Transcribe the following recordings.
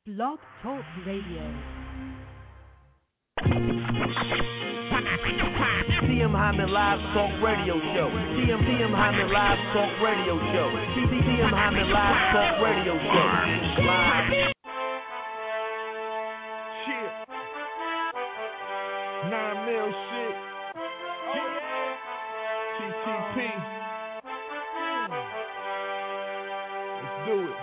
Blog Talk Radio. TM Hyman Live Talk Radio Show. TM Hyman Live Talk Radio Show. TM Hyman Live Talk Radio Show. Live. Shit. 9 mil shit. TTP. Let's do it.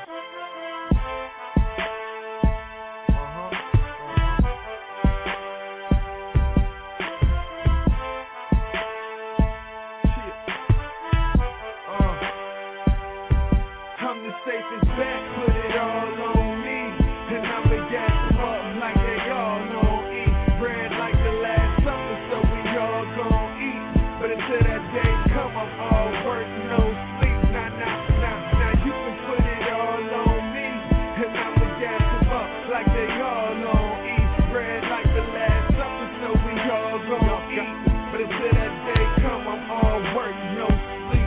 Safest back, put it all on me, and I'ma gas them up like they all gon' eat. Bread like the last supper, so we all gon' eat. But until that day come, I'm all work, no sleep. Now you can put it all on me, and I'ma gas them up like they all gon' eat. Bread like the last supper, so we all gon' eat. But until that day come, I'm all work, no sleep.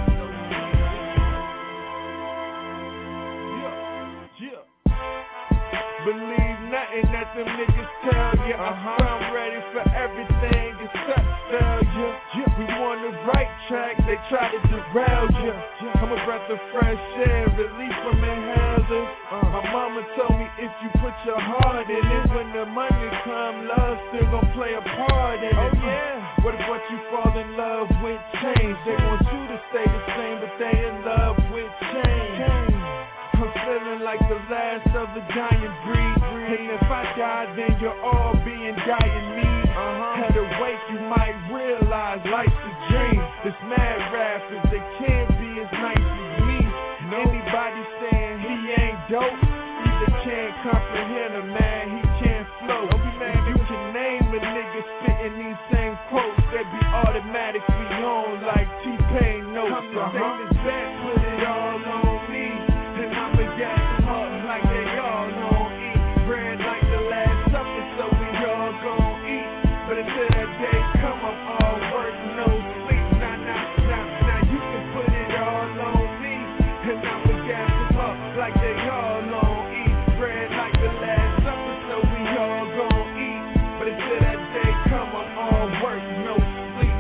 Believe nothing that them niggas tell ya. I'm ready for everything except failure. We on the right track, they try to derail ya. I'm a breath of fresh air, release from inhalers. My mama told me if you put your heart in it, when the money come, love still gon' play a part in it. Oh yeah. What if what you fall in love with change? They want you to stay the same, but they in love with change. I'm feeling like the last of the dying breed. And if I die, then you're all being dying need. Had to wait, you might realize life's a dream. This mad rappers, they can't be as nice as me. Anybody saying he ain't dope, either can't comprehend a man, he can't flow. If you can name a nigga spitting these same quotes, they be automatically on like T-Pain notes. I'm the safest back, put it all on me. And I'ma gas them up like they all gon' eat. Bread like the last supper, so we all gon' eat. But until that day come, I'm all work, no sleep. Now you can put it all on me. And I'ma gas them up like they all gon' eat. Bread like the last supper, so we all gon' eat. But until that day come, I'm all work, no sleep.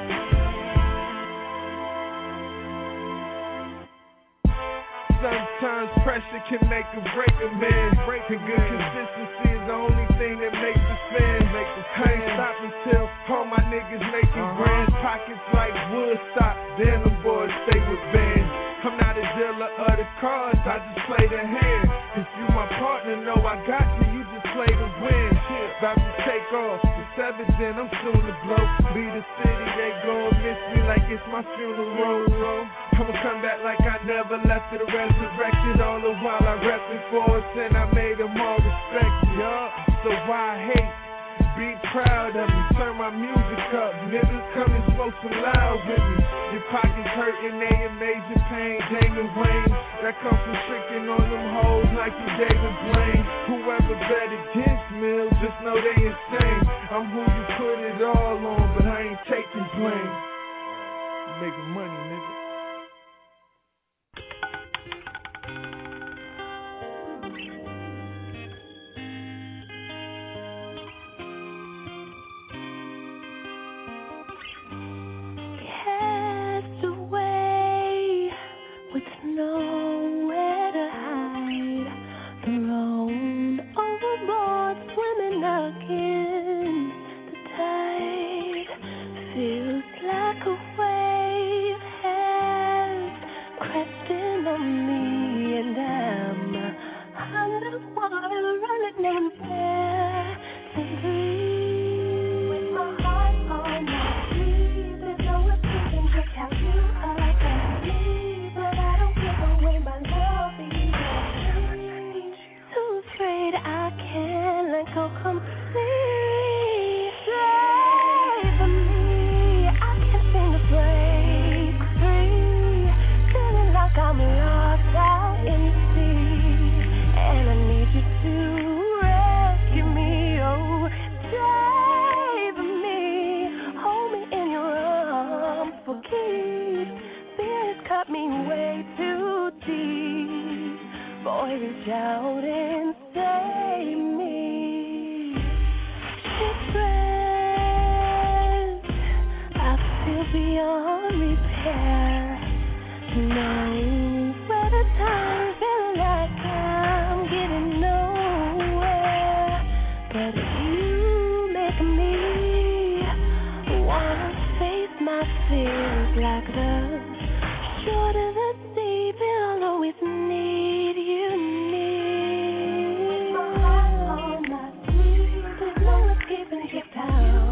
Sometimes pressure can make or break a man. And good consistency is the only thing that makes us fan. I ain't stopping till all my niggas making grand. Pockets like Woodstock, then the boys stay with bands. I'm not a dealer of the cards, I just play the hand. If you my partner, know I got you, you just play to win. About to take off, it's evident I'm soon to blow. Be the city, they gon' miss me like it's my funeral. I'ma come back like I never left it, resurrected. All the while I reppin' for us and I made them all respect me. So why hate? Be proud of me, turn my music up. Niggas come and smoke some loud with me. Your pockets hurtin', they in major pain. Damon Wayne, that comes from tricking on them hoes like you David Blaine. Whoever bet against Mills, just know they insane. I'm who you put it all on, but I ain't taking blame. You making money, nigga. Nowhere to hide, thrown overboard, swimming against the tide. Feels like a wave has crashed on me, and I'm underwater, running nowhere to breathe. With my heart on my sleeve, there's no escaping just how you are. I can't let go completely. Save me, I can't seem to break free. Feeling like I'm lost out in the sea, and I need you to rescue me. Oh, save me, hold me in your arms for keeps. Fears cut me way too deep. Boy, reach out and say beyond repair. No, where the time feeling like I'm getting nowhere, but you make me wanna face my fears like the short of the deep. I'll always need you near. My heart on my sleeve, there's no escaping your power.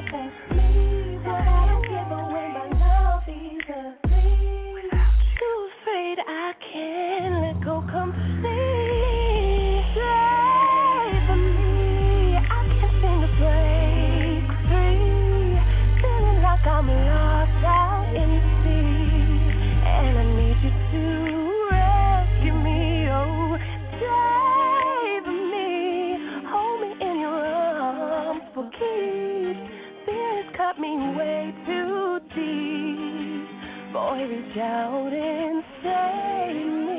I can't let go completely. Save me, I can't seem to break free. Feeling like I'm lost out in the sea, and I need you to rescue me. Oh, save me, hold me in your arms for keeps. Fear has cut me way too deep. Boy, reach out and save me.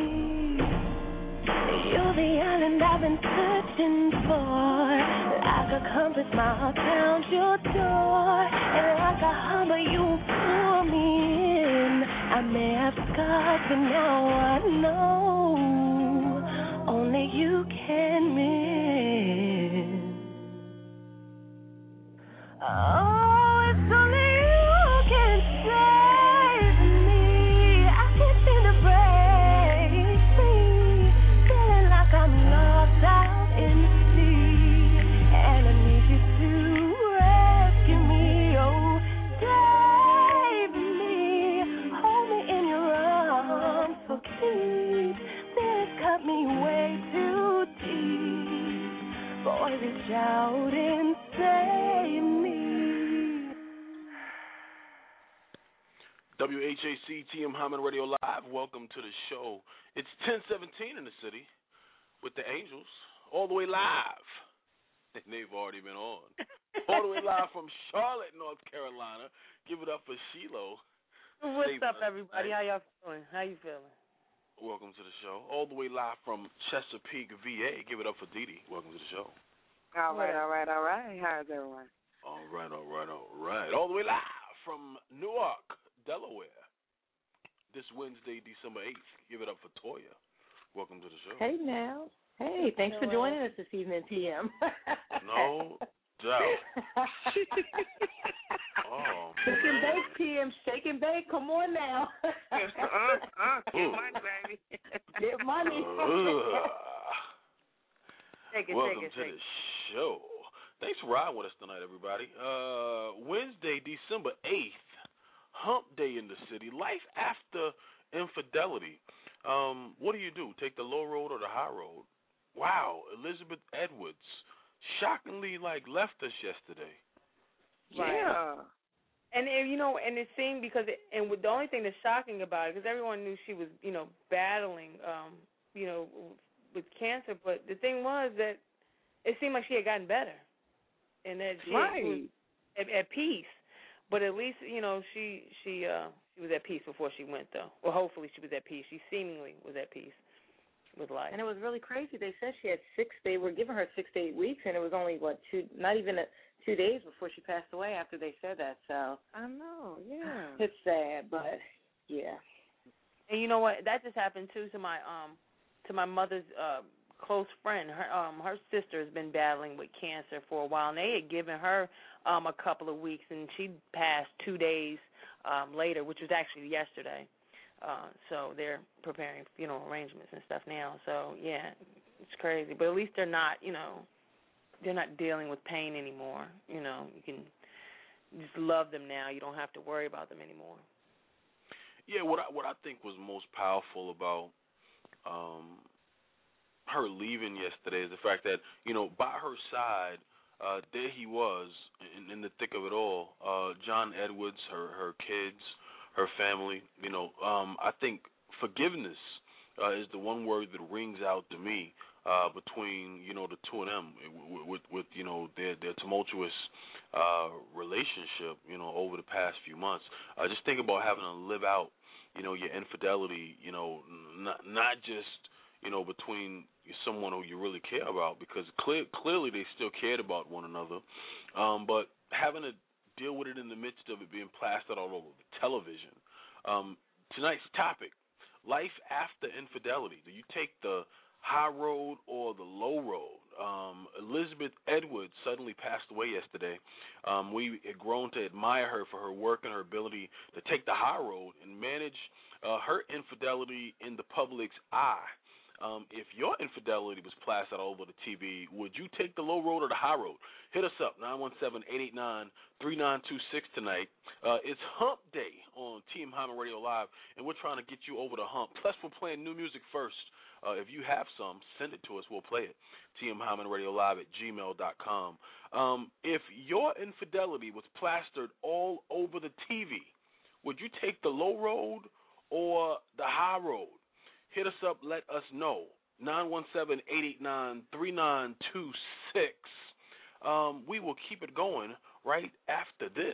You're the island I've been searching for. Like a compass, my heart found your door. And like a harbor, you pull me in. I may have scars, but now I know only you can mend. Oh, it's only you can save me. I can't seem to break free. Feeling like I'm lost out in the sea, and I need you to rescue me. Oh, save me, hold me in your arms for keeps. This cut me way too deep. Boy, reach out and save me. WHAC TM Hyman Radio Live. Welcome to the show. It's 10:17 in the city with the Angels, all the way live. And they've already been on. All the way live from Charlotte, North Carolina. Give it up for Shiloh. What's up, everybody? How y'all feeling? How you feeling? Welcome to the show. All the way live from Chesapeake, VA. Give it up for Dee Dee. Welcome to the show. All right. How's everyone? All right. All the way live from Newark, Delaware. This Wednesday, December 8th. Give it up for Toya. Welcome to the show. Hey, now. Hey, thanks for joining us this evening, TM. No doubt. Oh, Shake and bake, TM. Shake and bake. Come on now. Get money, baby. Get money. Welcome to the show. Thanks for riding with us tonight, everybody. Wednesday, December 8th, hump day in the city. Life after infidelity. What do? Take the low road or the high road? Wow, Elizabeth Edwards shockingly left us yesterday. Yeah. And and it seemed with the only thing that's shocking about it, because everyone knew she was, battling, with cancer, but the thing was that it seemed like she had gotten better, and that she was at peace. But at least she was at peace before she went, though. Well, hopefully she was at peace. She seemingly was at peace with life. And it was really crazy. They said she had they were giving her 6 to 8 weeks, and it was only not even 2 days before she passed away after they said that. So I know, yeah. It's sad, but yeah. And you know what? That just happened too to my mother's close friend. Her sister has been battling with cancer for a while, and they had given her a couple of weeks, and she passed 2 days later, which was actually yesterday. So they're preparing funeral arrangements and stuff now. So yeah, it's crazy, but at least they're not dealing with pain anymore. You can just love them now. You don't have to worry about them anymore. Yeah, what I think was most powerful about her leaving yesterday is the fact that, by her side, there he was in the thick of it all. John Edwards, her kids, her family. I think forgiveness is the one word that rings out to me between the two of them with their tumultuous relationship over the past few months. Just think about having to live out your infidelity, not just between someone who you really care about, because clearly they still cared about one another, but having to deal with it in the midst of it being plastered all over the television. Tonight's topic, life after infidelity. Do you take the high road or the low road? Elizabeth Edwards suddenly passed away yesterday. We had grown to admire her for her work and her ability to take the high road and manage her infidelity in the public's eye. If your infidelity was plastered all over the TV, would you take the low road or the high road? Hit us up, 917-889-3926 tonight. It's Hump Day on Team Hyman Radio Live, and we're trying to get you over the hump. Plus, we're playing new music first. If you have some, send it to us. We'll play it. TMHymanRadioLive@gmail.com. If your infidelity was plastered all over the TV, would you take the low road or the high road? Hit us up. Let us know. 917-889-3926. We will keep it going right after this.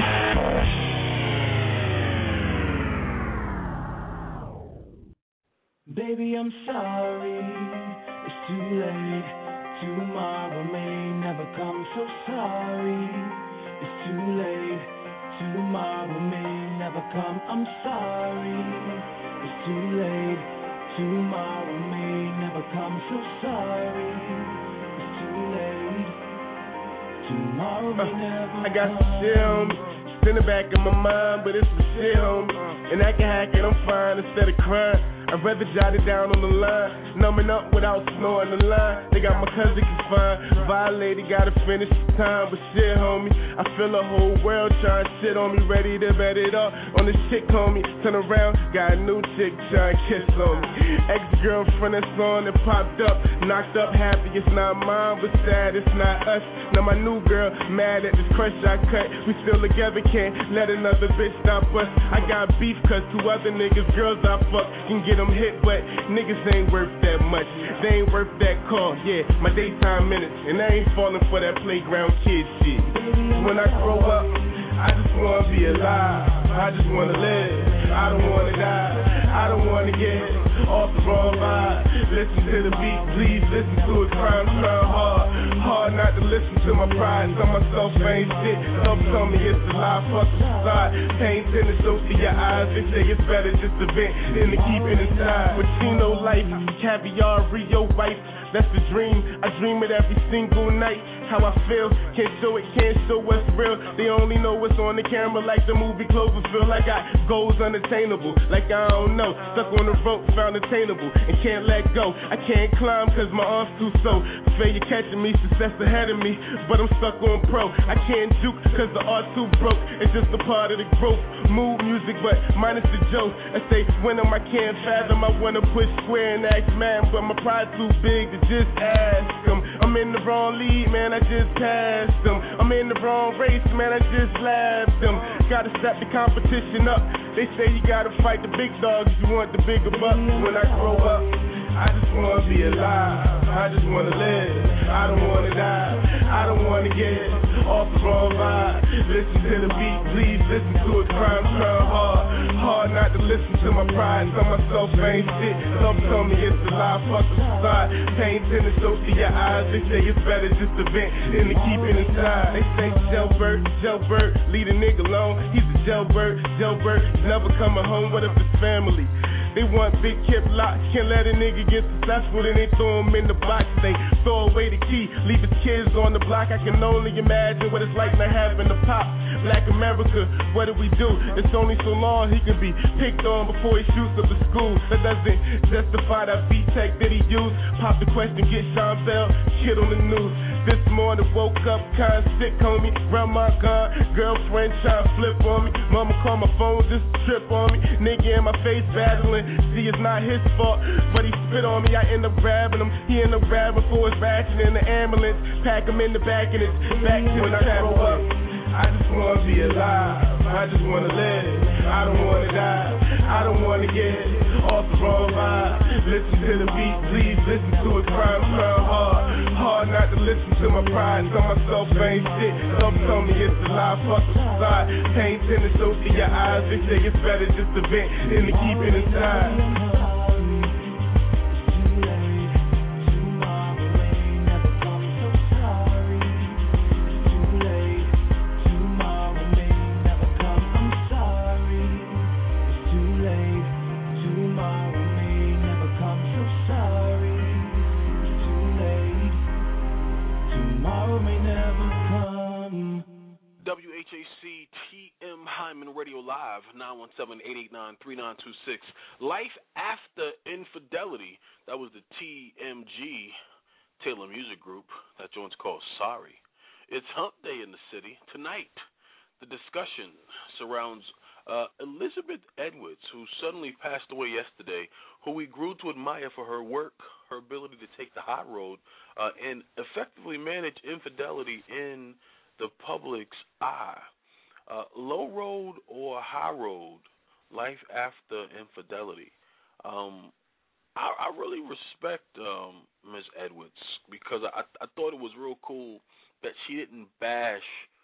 Baby, I'm sorry, it's too late. Tomorrow may never come, so sorry. It's too late. Tomorrow may never come. I'm sorry, it's too late. Tomorrow may never come, so sorry. It's too late. Tomorrow may never come. I got some shit on me, it's in the back of my mind, but it's some shit on me. And I can hack it, I'm fine instead of crying. I'd rather jot it down on the line, numbing up without snoring the line. They got my cousin confined, violated, gotta finish the time. But shit, homie, I feel the whole world trying to shit on me, ready to bet it up on this chick, homie. Turn around, got a new chick trying to kiss on me. Ex-girlfriend that's on that popped up, knocked up happy, it's not mine, but sad, it's not us. Now my new girl, mad at this crush I cut. We still together, can't let another bitch stop us. I got beef cause two other niggas, girls I fuck, can get them hit, but niggas ain't worth that much. They ain't worth that call, yeah, my daytime minutes, and I ain't falling for that playground kid shit. When I grow up, I just wanna be alive, I just wanna live, I don't wanna die, I don't wanna get off the wrong vibe. Listen to the beat, please listen to it, crime hard not to listen to my pride, tell myself I ain't shit, some tell me it's a lie, fuck the facade, pain tending so to your eyes, they say it's better just to vent than to keep it inside. But you know life, caviar, Rio wife, that's the dream, I dream it every single night. How I feel, can't show it, can't show what's real. They only know what's on the camera, like the movie Cloverfield. I got goals unattainable, like I don't know. Stuck on the rope, found attainable, and can't let go. I can't climb cause my arms too so. Failure catching me, success ahead of me, but I'm stuck on pro. I can't juke cause the art too broke. It's just a part of the growth. Move music, but minus the joke. I say when I can't fathom. I wanna push square and ask man, but my pride too big to just ask them. I'm in the wrong league, man, I just passed them. I'm in the wrong race, man, I just laughed them. Gotta step the competition up. They say you gotta fight the big dogs, you want the bigger bucks. When I grow up, I just wanna be alive, I just wanna live, I don't wanna die, I don't wanna get off the wrong vibe. Listen to the beat, please listen to it, crime hard not to listen to my pride, tell myself I ain't shit, some tell me it's a lie, fuck the facade, pain tending so to your eyes, they say it's better just to vent than to keep it inside. They say jailbird, leave a nigga alone, he's a jailbird, never coming home, what if it's family? They want big kip lock, can't let a nigga get successful, then they throw him in the box. They throw away the key, leave his kids on the block. I can only imagine what it's like not having a pop. Black America, what do we do? It's only so long he can be picked on before he shoots up the school. That doesn't justify that B-Tech that he used. Pop the question, get Sean Bell, kid on the news. This morning woke up kinda sick, homie. Run my gun, girlfriend tryna flip on me. Mama call my phone just to trip on me. Nigga in my face battling. See, it's not his fault, but he spit on me. I end up grabbing him. He end up grabbing for his ration in the ambulance. Pack him in the back and it's back to when I grow up. I just wanna be alive, I just wanna live, I don't wanna die, I don't wanna get off the wrong vibe. Listen to the beat, please listen to it, crime hard not to listen to my pride, tell myself I ain't shit, some tell me it's a lie, fuck the facade, pain tending so to your eyes, they say it's better just to vent than to keep it inside. Tomorrow live, 917-889-3926. Life After Infidelity. That was the TMG, Taylor Music Group. That joint's called Sorry. It's Hump Day in the city. Tonight, the discussion surrounds Elizabeth Edwards, who suddenly passed away yesterday, who we grew to admire for her work, her ability to take the high road, and effectively manage infidelity in the public's eye. Low road or high road, life after infidelity. I really respect Ms. Edwards because I thought it was real cool that she didn't bash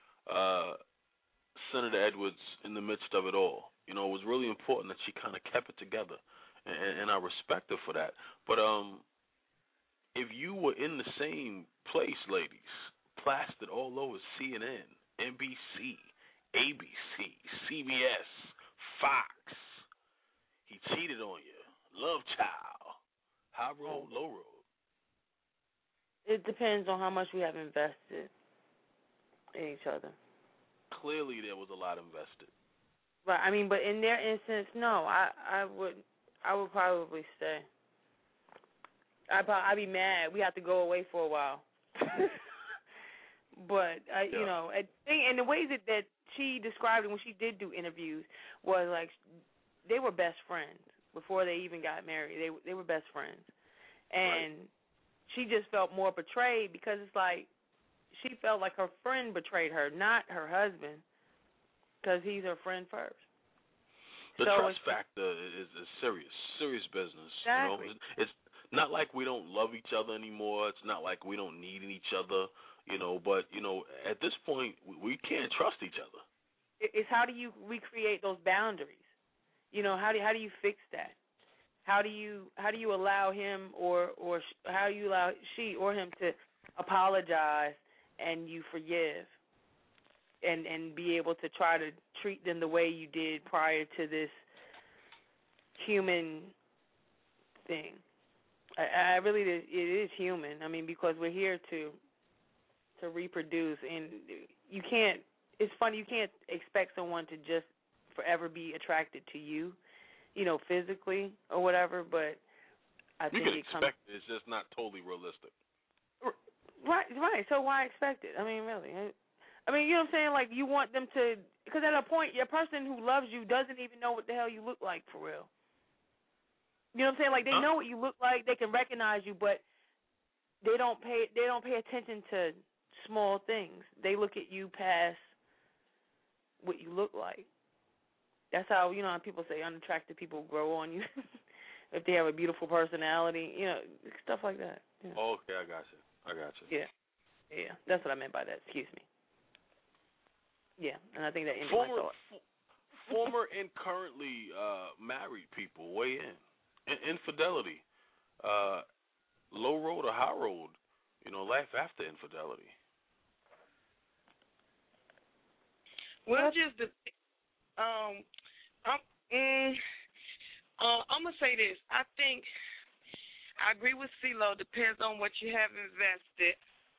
Senator Edwards in the midst of it all. You know, it was really important that she kind of kept it together, and I respect her for that. But if you were in the same place, ladies, plastered all over CNN, NBC, ABC, CBS, Fox, he cheated on you, love child, high road, low road. It depends on how much we have invested in each other. Clearly, there was a lot invested. Right. I mean, but in their instance, no. I would probably stay. I'd be mad. We have to go away for a while. But you know, and the way that she described it when she did do interviews was like they were best friends before they even got married. They were best friends, and she just felt more betrayed because it's like she felt like her friend betrayed her, not her husband, because he's her friend first. The trust factor is serious business. Exactly. You know, it's not like we don't love each other anymore. It's not like we don't need each other. You know, but you know, at this point, we can't trust each other. It's how do you recreate those boundaries? You know, how do you fix that? How do you allow him or how do you allow she or him to apologize and you forgive and be able to try to treat them the way you did prior to this human thing? I really, it is human. I mean, because we're here to reproduce, and you can't. It's funny, you can't expect someone to just forever be attracted to you, you know, physically or whatever. But I think you can expect it. It's just not totally realistic. Right. So why expect it? I mean, really. I mean, you know what I'm saying? Like, you want them to, because at a point, your person who loves you doesn't even know what the hell you look like for real. You know what I'm saying? Like, they know what you look like, they can recognize you, but they don't pay attention to small things. They look at you past what you look like. That's how, you know, people say unattractive people grow on you if they have a beautiful personality, you know, stuff like that. Yeah. Okay, I got you. Yeah, that's what I meant by that. Excuse me. Yeah, and I think that ended my thought. Former and currently married people weigh in. Infidelity, low road or high road, you know, life after infidelity. Well, I'm gonna say this. I think I agree with CeeLo. Depends on what you have invested.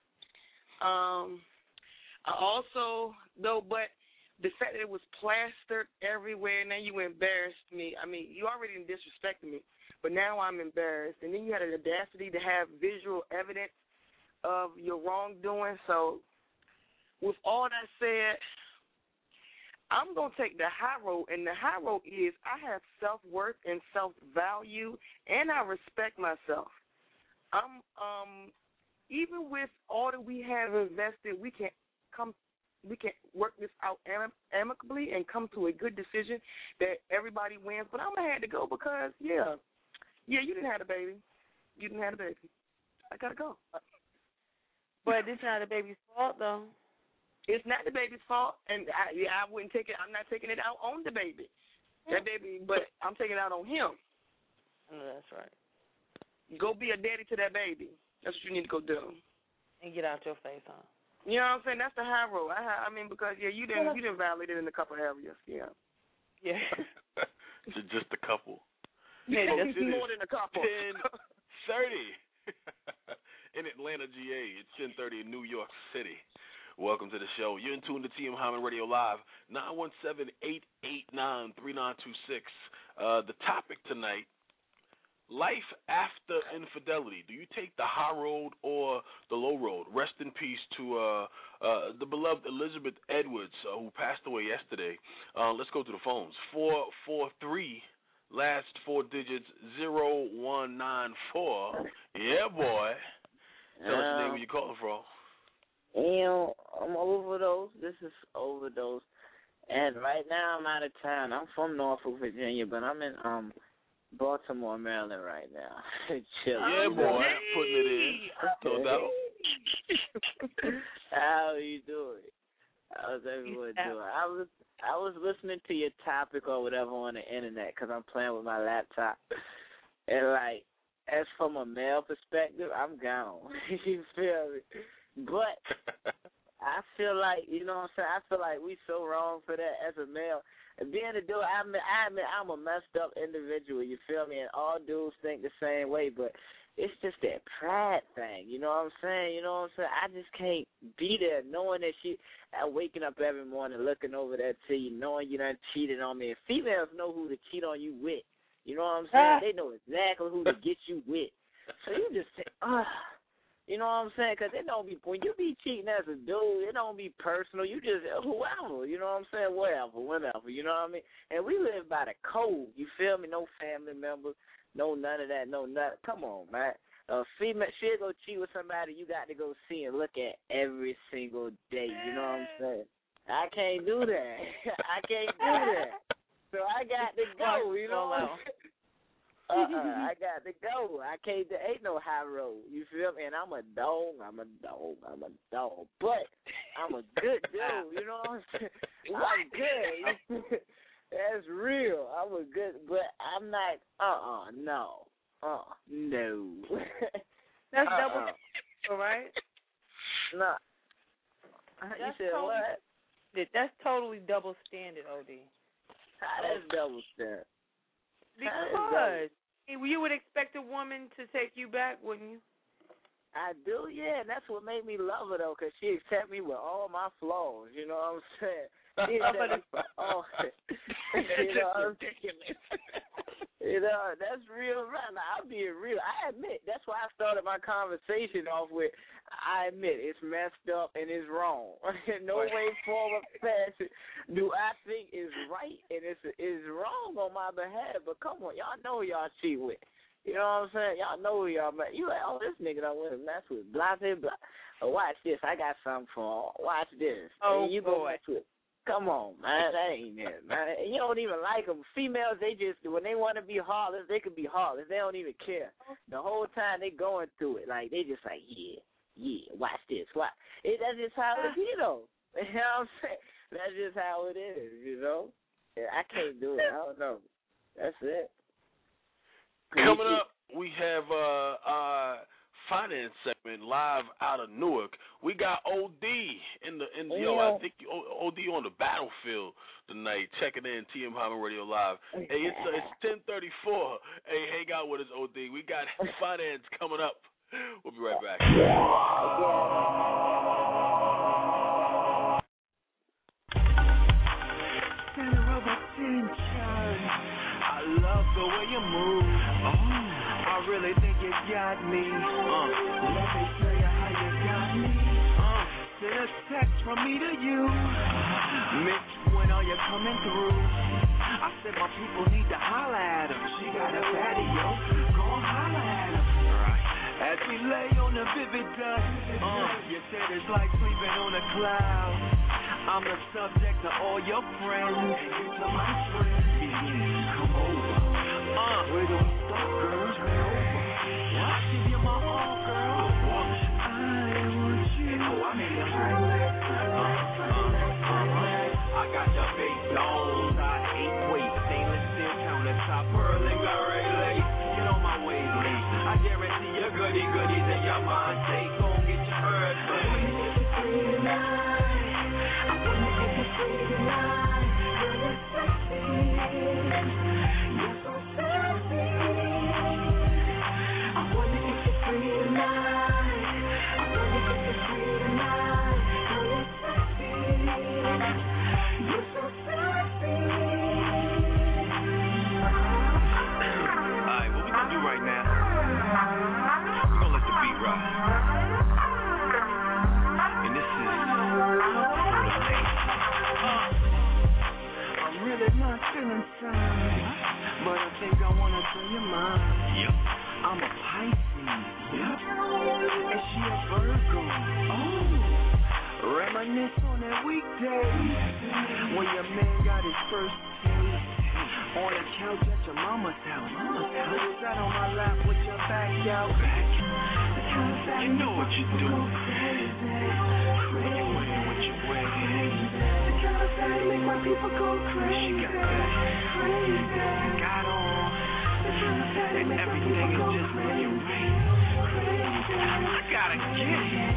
I also but the fact that it was plastered everywhere, now you embarrassed me. I mean, you already disrespected me, but now I'm embarrassed. And then you had an audacity to have visual evidence of your wrongdoing. So with all that said, I'm going to take the high road, and the high road is I have self-worth and self-value, and I respect myself. Even with all that we have invested, we can work this out amicably and come to a good decision that everybody wins. But I'm going to have to go because, you didn't have a baby. I got to go. But it's not the baby's fault, though. It's not the baby's fault, and I wouldn't take it. I'm not taking it out on the baby. That baby, but I'm taking it out on him. Oh, that's right. Go be a daddy to that baby. That's what you need to go do. And get out your face, huh? You know what I'm saying? That's the high road. I mean, because you didn't violate it in a couple areas. Yeah. Yeah. Just a couple. Yeah, that's more than a couple. 10:30 in Atlanta, GA. It's 10:30 in New York City. Welcome to the show. You're in tune to TM Hyman Radio Live, 917-889-3926. The topic tonight, life after infidelity. Do you take the high road or the low road? Rest in peace to the beloved Elizabeth Edwards, who passed away yesterday. Let's go to the phones. 443, last four digits, 0194. Yeah, boy. Tell us your name, where you calling from. I'm Overdose. This is Overdose. And right now I'm out of town. I'm from Norfolk, Virginia, but I'm in Baltimore, Maryland right now. Yeah, boy. Putting it in. No doubt. How you doing? How's everyone doing? I was listening to your topic or whatever on the internet because I'm playing with my laptop. And, like, as from a male perspective, I'm gone. You feel me? But I feel like, you know what I'm saying, I feel like we so wrong for that as a male. And being a dude, I admit I'm a messed up individual, you feel me? And all dudes think the same way, but it's just that pride thing, you know what I'm saying? You know what I'm saying? I just can't be there knowing that waking up every morning looking over that TV, knowing you done cheated on me. And females know who to cheat on you with. You know what I'm saying? They know exactly who to get you with. So you just say, you know what I'm saying? Because it don't be, when you be cheating as a dude, it don't be personal. You just, whoever, you know what I'm saying? Wherever, whenever, you know what I mean? And we live by the code, you feel me? No family members, no none of that, no nothing. Come on, man. A female, she'll go cheat with somebody you got to go see and look at every single day, you know what I'm saying? I can't do that. I can't do that. So I got to go, you know what I'm saying? I got to go. I can't. There ain't no high road. You feel me? And I'm a dog. But I'm a good dude. You know what I'm saying? I'm good. That's real. I'm a good, but I'm not. No. No. That's double. All right. No. You said totally, what? That's totally double standard, OD. That's double standard. Because you would expect a woman to take you back, wouldn't you? I do, yeah, and that's what made me love her, though, because she accepted me with all my flaws, you know what I'm saying? She accepted me for all, you know, ridiculous. You know, that's real right now. I'm being real. I admit, that's why I started my conversation off with, I admit, it's messed up and it's wrong. No way, form, or fashion do I think is right and it's wrong on my behalf. But come on, y'all know who y'all cheat with. You know what I'm saying? Y'all know who y'all met. You like, oh, this nigga don't want to mess with blah, blah, blah. Oh, watch this. I got something for him. Watch this. Oh, and you go mess with. Come on, man. That ain't it, man. You don't even like them. Females, they just, when they want to be heartless, they can be heartless. They don't even care. The whole time they going through it. Like, they just like, yeah, watch this. Watch. That's just how it is, though. You know what I'm saying? That's just how it is, you know? Yeah, I can't do it. I don't know. That's it. Coming up, we have finance segment live out of Newark. We got OD in the I think OD on the battlefield tonight. Checking in TM Hyman Radio Live. Hey, it's 10:34. Hey, hang out with us, OD. We got finance coming up. We'll be right back. I love the way you move. I really think you got me. Let me tell you how you got me. Send a text from me to you. Mitch, when are you coming through? I said my people need to holler at him. She got a patio. Go holler at him. As we lay on the vivid dust, you said it's like sleeping on a cloud. I'm the subject to all your friends. And you to my friends. Come over. Where do we start, girls? Where over? I'll give you my all, girl. I want you. Oh, I made it right. I got your face on. I 8-weight stainless steel countertop, pearl and garret lace. Get on my way, late. I guarantee you goodies in your mind. Take on, get your earth. weekdays. When your man got his first taste on the couch at your mama's house. You sat on my lap with your back out. You know what you do. When you wear what you wear. The kind of thing make my people go crazy. She got that. Got on. And everything is just looking right. I gotta get it.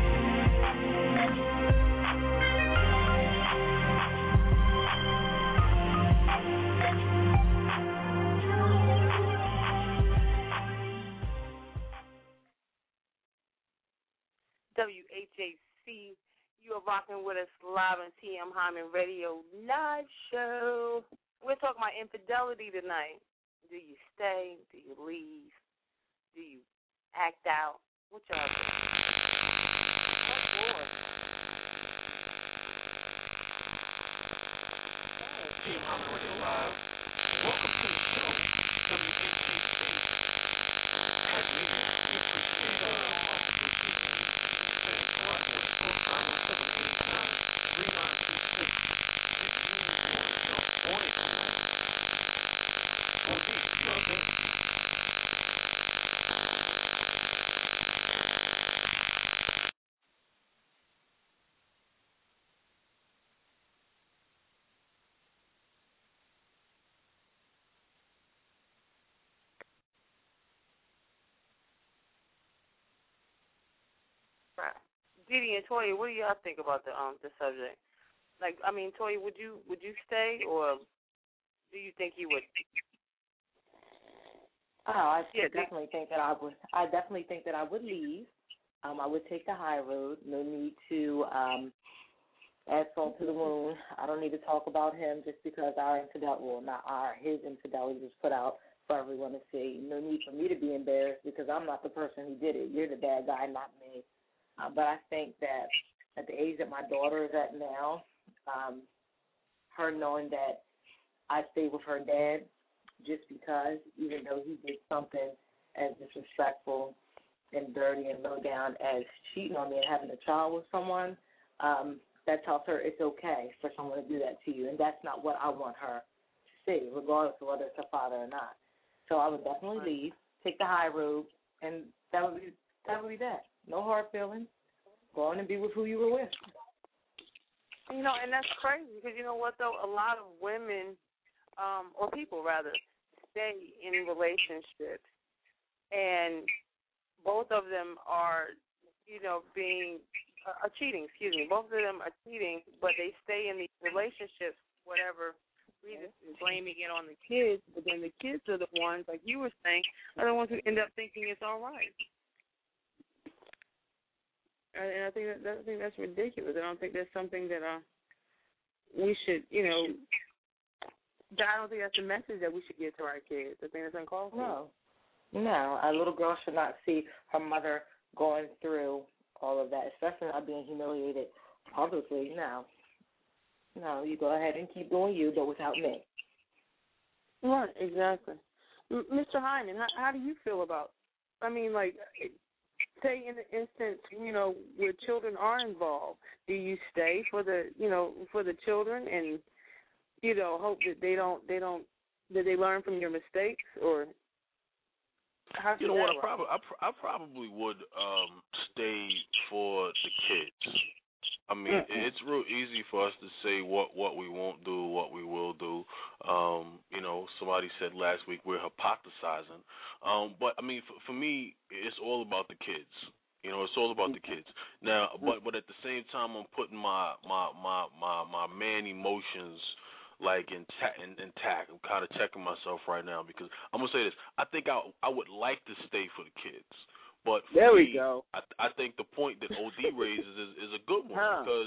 WHAC, you are rocking with us live on TM Hyman Radio Live Show. We're talking about infidelity tonight. Do you stay? Do you leave? Do you act out? What y'all do? TM Hyman Radio Live. Welcome to the show. Didi and Toya, what do y'all think about the subject? Like, I mean, Toya, would you stay, or do you think you would? I definitely think that I would. I definitely think that I would leave. I would take the high road. No need to add salt to the wound. I don't need to talk about him just because his infidelity was put out for everyone to see. No need for me to be embarrassed because I'm not the person who did it. You're the bad guy, not me. But I think that at the age that my daughter is at now, her knowing that I stay with her dad just because, even though he did something as disrespectful and dirty and low down as cheating on me and having a child with someone, that tells her it's okay for someone to do that to you. And that's not what I want her to see, regardless of whether it's her father or not. So I would definitely leave, take the high road, and that would be that. No hard feelings. Go on and be with who you were with. You know, and that's crazy because, you know what, though? A lot of women, or people, rather, stay in relationships, and both of them are, cheating, Both of them are cheating, but they stay in these relationships, whatever reason, blaming it on the kids, but then the kids are the ones, like you were saying, are the ones who end up thinking it's all right. And I think that's ridiculous. I don't think that's something that we should, I don't think that's the message that we should give to our kids. I think that's uncalled for. No, a little girl should not see her mother going through all of that, especially not being humiliated publicly. No, you go ahead and keep doing you, but without me. Right, exactly. Mr. Hyman, how do you feel about, say in the instance, where children are involved, do you stay for the children and, hope that they learn from your mistakes, or how? You know what? I probably would stay for the kids. I mean, it's real easy for us to say what we won't do, what we will do. Somebody said last week we're hypothesizing. But I mean, for me, it's all about the kids. It's all about the kids. Now, but at the same time, I'm putting my man emotions like intact. I'm kind of checking myself right now because I'm gonna say this. I think I would like to stay for the kids. But for me, I think the point that OD raises is a good one because,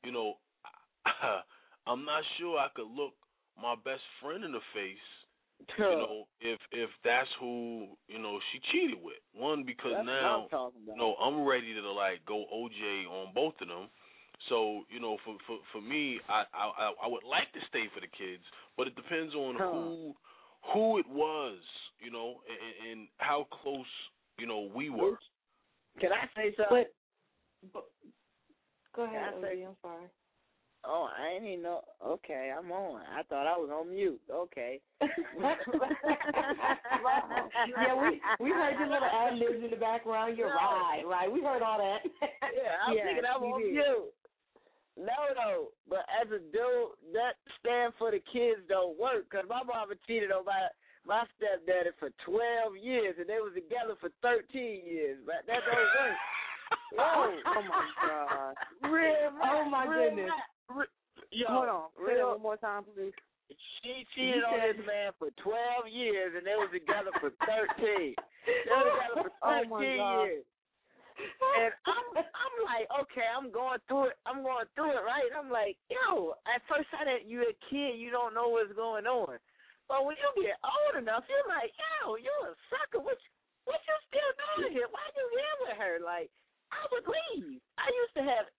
I'm not sure I could look my best friend in the face, if that's who, she cheated with. One, because that's now, I'm ready to go OJ on both of them. So, for me, I would like to stay for the kids, but it depends on who it was, and how close we were. Can I say something? Go ahead, OD, I'm sorry. Oh, I ain't even know. Okay, I'm on. I thought I was on mute. Okay. Yeah, we heard your little ad libs in the background. You're right. We heard all that. Yeah, I'm thinking I'm on mute. No. But as a dude, that stand for the kids don't work because my mama cheated on my stepdaddy for 12 years, and they was together for 13 years. But that don't work. Whoa. Oh, my God. Oh, my goodness. Yo, hold on. Say that one more time, please. She cheated on this man for 12 years, and they was together for 13. They were together for 13 years. And I'm like, okay, I'm going through it, right? I'm like, yo, at first you're a kid, you don't know what's going on. But when you get old enough, you're like, yo, you're a sucker. What you still doing here? Why you here with her? Like, I would leave. I used to have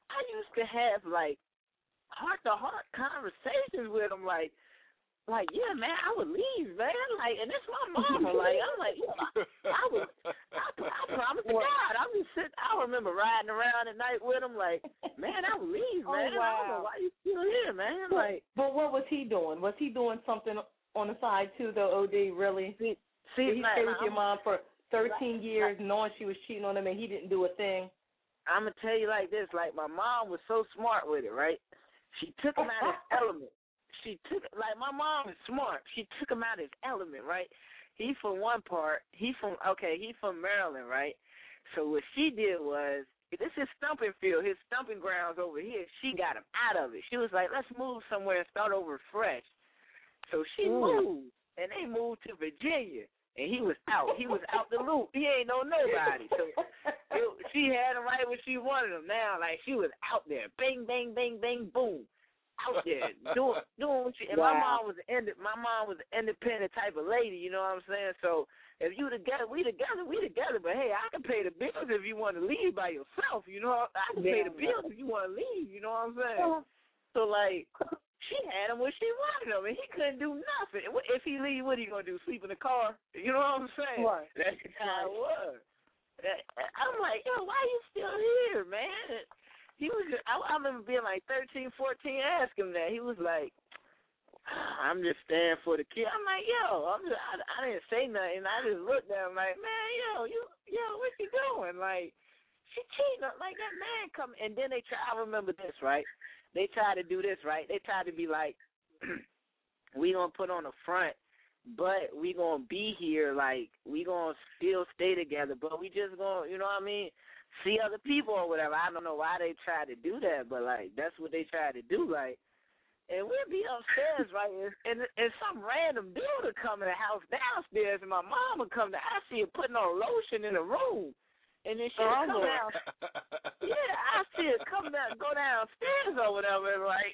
like heart-to-heart conversations with him, like, yeah, man, I would leave, man. Like, and it's my mama. Like, I'm like, I promise to God, I remember riding around at night with him, like, man, I would leave, man. Wow. I don't know why you still here, man. Like, but what was he doing? Was he doing something on the side too, though? OD, really? See, he stayed with your mom for 13 years, knowing she was cheating on him, and he didn't do a thing. I'm gonna tell you like this: like, my mom was so smart with it, right? She took him out of his element. My mom is smart. She took him out of his element, right? He from Maryland, right? So what she did was, this is stumping field, his stumping grounds over here. She got him out of it. She was like, let's move somewhere and start over fresh. So she moved, and they moved to Virginia, and he was out. He was out the loop. He ain't know nobody. So she had him right where she wanted him. Now, like, she was out there, bang, bang, bang, bang, boom. Out there doing what she, and my mom was an independent type of lady, you know what I'm saying? So if you together, we together. But hey, I can pay the bills if you want to leave by yourself, you know. I can pay the bills if you want to leave, you know what I'm saying? So like, she had him where she wanted him, and he couldn't do nothing. If he leave, what are you gonna do? Sleep in the car? You know what I'm saying? Right. That's how it was. I'm like, yo, why you still here, man? He was. I remember being like 13, 14, asking him that. He was like, I'm just staying for the kid. I'm like, yo, I didn't say nothing. I just looked at him like, man, yo, what you doing? Like, she cheating. Like, that man come. And then they try. I remember this, right? They tried to do this, right? They tried to be like, we gonna put on the front, but we gonna be here. Like, we gonna still stay together, but we just gonna, you know what I mean? See other people or whatever. I don't know why they try to do that, but, like, that's what they try to do, like. And we'll be upstairs, right, and some random dude will come in the house downstairs, and my mom will come down. I see her putting on lotion in the room, and then she'll come down. Yeah, I see her come down, go downstairs or whatever, and, like,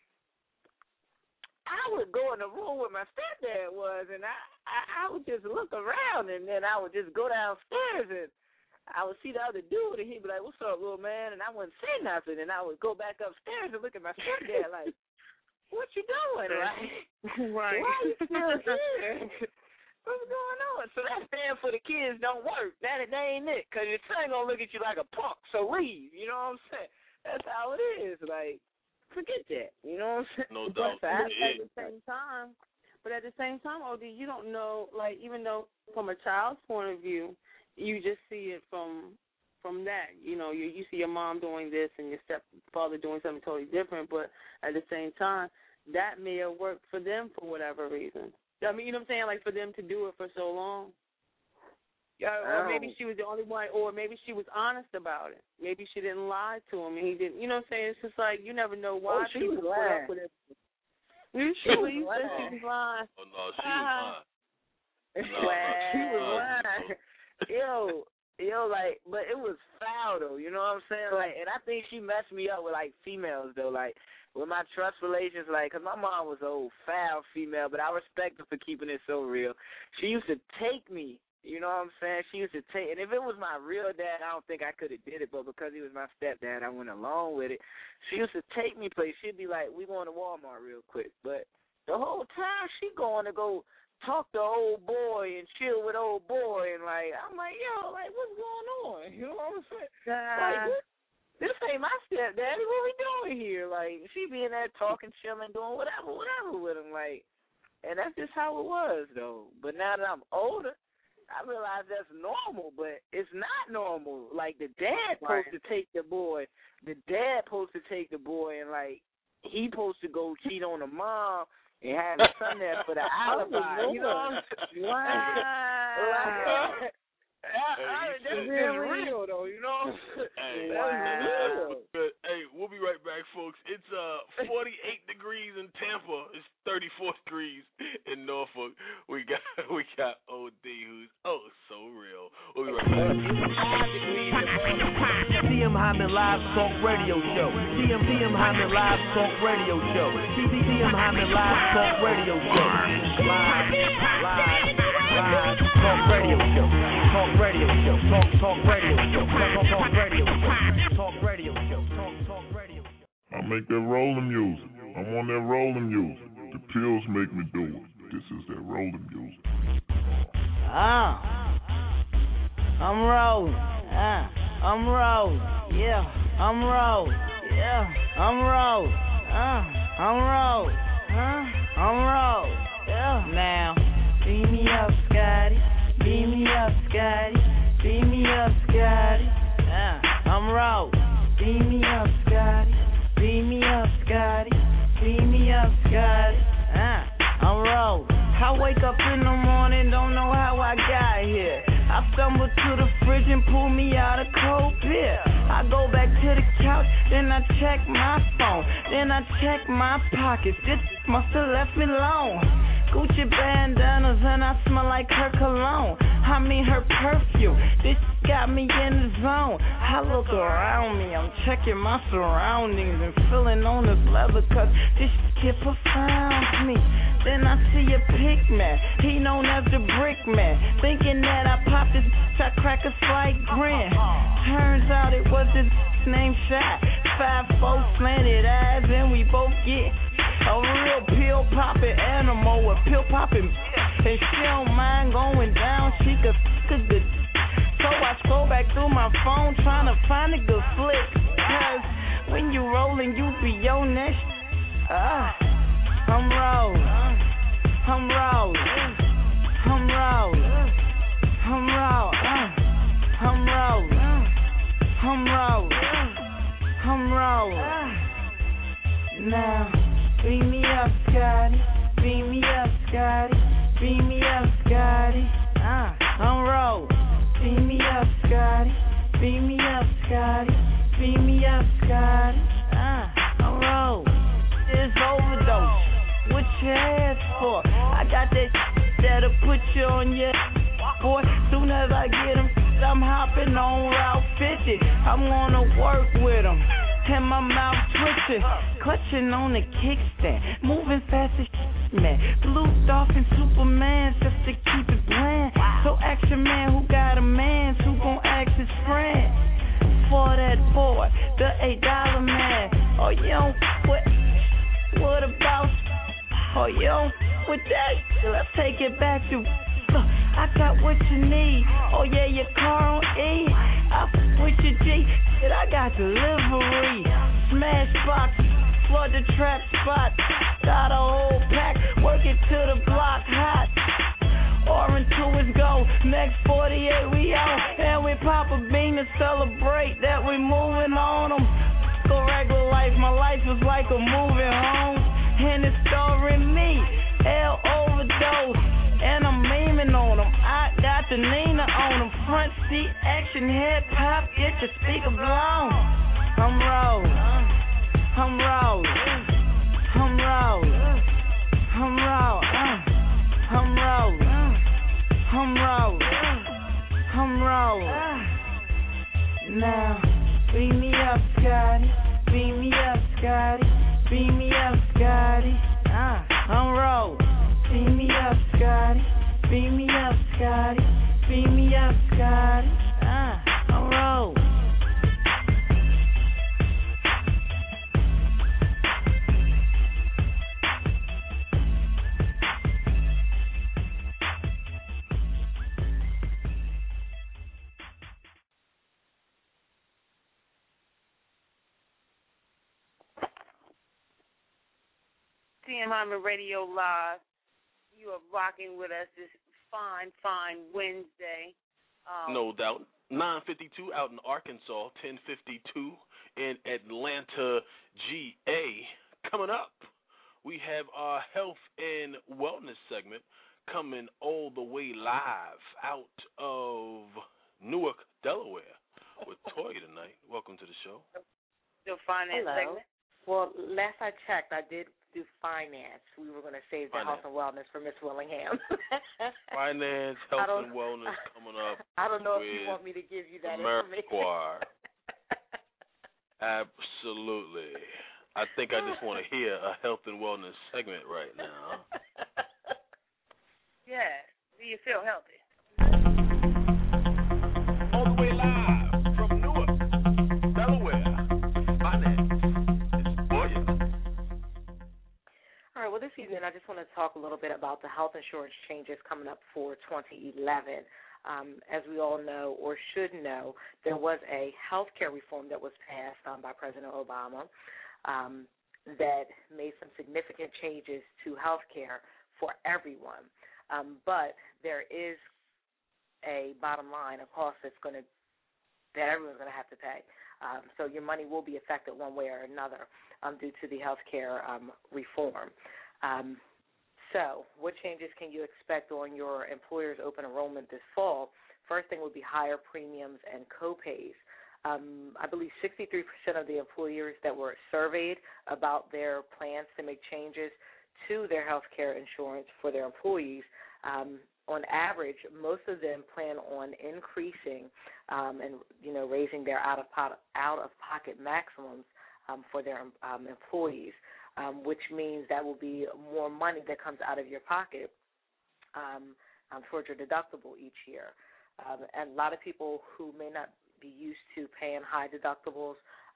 I would go in the room where my stepdad was, and I would just look around, and then I would just go downstairs, and I would see the other dude, and he'd be like, what's up, little man? And I wouldn't say nothing, and I would go back upstairs and look at my stepdad like, what you doing, right? Right. Why are you still here? What's going on? So that stand for the kids don't work. That ain't it, because your son going to look at you like a punk, so leave. You know what I'm saying? That's how it is. Like, forget that. You know what I'm saying? No doubt. But at the same time, OD, you don't know, like, even though from a child's point of view, you just see it from that. You know, you see your mom doing this and your stepfather doing something totally different, but at the same time, that may have worked for them for whatever reason. I mean, you know what I'm saying? Like, for them to do it for so long. Yeah, or maybe she was the only one, or maybe she was honest about it. Maybe she didn't lie to him, and he didn't. You know what I'm saying? It's just like, you never know why people put up with it. You sure you said she was lying? Oh, no, she was lying. She was lying. Yo, like, but it was foul, though, you know what I'm saying? Like, and I think she messed me up with, like, females, though, like, with my trust relations, like, because my mom was an old, foul female, but I respect her for keeping it so real. She used to take me, you know what I'm saying? She used to take, and if it was my real dad, I don't think I could have did it, but because he was my stepdad, I went along with it. She used to take me places. She'd be like, we going to Walmart real quick, but the whole time she going to go talk to old boy and chill with old boy, and like, I'm like, yo, like, what's going on? You know what I'm saying? Like, this ain't my stepdaddy. What we doing here? Like, she be in there talking, chilling, doing whatever with him. Like, and that's just how it was, though. But now that I'm older, I realize that's normal, but it's not normal. Like, the dad supposed to take the boy. The dad supposed to take the boy, and, like, he supposed to go cheat on the mom and have his son there for the alibi. You know what I'm saying? Wow. That's real, though, you know? Hey, we'll be right back, folks. It's 48 degrees in Tampa. It's 34 degrees in Norfolk. We got OD, who's so real. We'll be right back. TM Hyman Live Talk Radio Show. TM Hyman Live Talk Radio Show. TM Hyman Live Talk Radio Show. Live Talk Radio Show. Talk Radio Show. Talk Radio Show. Talk Radio Show. Talk Radio Show. Talk Radio Show. I make that rolling music. I'm on that rolling music. The pills make me do it. This is that rolling music. I'm rolling. I'm rolling. Yeah, I'm rolling. Yeah, I'm rolling. I'm rolling. I'm rolling. Yeah. Now, beam me up, Scotty. Beam me up, Scotty. Beam me up, Scotty. I'm rolling. Beam me up, Scotty. Beam me up, Scotty. Beam me up, Scotty. I'm rolling. I wake up in the morning, don't know how I got here. I stumble to the fridge and pull me out a cold beer. I go back to the couch, then I check my phone. Then I check my pockets. This must have left me alone. Gucci bandanas and I smell like her cologne. I mean her perfume. This got me in the zone. I look around me, I'm checking my surroundings and feeling on this leather cause this kid profounds me. Then I see a pig man, he known as the brick man. Thinking that I popped this bitch, I crack a slight grin. Turns out it was this named Shot. 5'4" slanted eyes and we both get a real pill popping animal with pill popping bitch. And she don't mind going down, she could f*** a good. So I scroll back through my phone trying to find a good flick. Cause when you rollin', you be on that I'm rolling. I'm rolling. I'm rolling. I'm rolling. I'm rolling. I'm rolling. I'm rolling. Now, beam me up, Scotty. Beam me up, Scotty. Beam me up, Scotty. I'm rolling. Beam me up, Scotty. Beam me up, Scotty. Beam me up, Scotty. I'm rolling. It's overdose. What you ask for? I got that that'll put you on your boy. Soon as I get him, I'm hopping on Route 50. I'm gonna work with him. And my mouth twitching, clutching on the kickstand, moving fast as man. Blue Dolphin Superman just to keep it bland. So action man who got a man who gon' ask his friend for that boy, the $8 man. Oh, you don't what about? Oh, you don't with that? Let's take it back to. I got what you need. Oh yeah, your car on E. I with your G. Shit, I got delivery. Smash box, flood the trap spot. Got a whole pack, work it to the block hot. Orange to his go. Next 48 we out, and we pop a bean to celebrate that we moving on them. Go regular life, my life is like a moving home, and it's starring me. L overdose. And I'm memeing on them. I got the Nina on them. Front seat action, hip hop, get your speaker blown. I'm rolling. I'm rolling. I'm rolling. I'm rolling. I'm rolling. I'm rolling. I'm rolling. Now, beam me up, Scotty. Beam me up, Scotty. Beam me up, Scotty. I'm rolling. Beam me up, Scotty. Beam me up, Scotty. Beam me up, Scotty. I'm rolling. CM Hyman Radio Live. You are rocking with us this fine Wednesday. No doubt. 9:52 out in Arkansas, 10:52 in Atlanta, GA. Coming up, we have our health and wellness segment coming all the way live out of Newark, Delaware, with Toya tonight. Welcome to the show. The finance segment. Well, last I checked, I did do finance. We were going to save the health and wellness for Miss Willingham. Finance, health and wellness coming up. I don't know if you want me to give you that information. Absolutely. I think I just want to hear a health and wellness segment right now. Yeah. Do you feel healthy? All the way live from Newark, Delaware. Finance. It's for you. All right, well, this evening I just want to talk a little bit about the health insurance changes coming up for 2011. As we all know or should know, there was a health care reform that was passed by President Obama that made some significant changes to health care for everyone. But there is a bottom line, a cost that everyone's going to have to pay. So your money will be affected one way or another due to the health care reform. So what changes can you expect on your employer's open enrollment this fall? First thing would be higher premiums and co-pays. I believe 63% of the employers that were surveyed about their plans to make changes to their health care insurance for their employees, on average, most of them plan on increasing and raising their out-of-pocket maximums for their employees, which means that will be more money that comes out of your pocket towards your deductible each year. And a lot of people who may not be used to paying high deductibles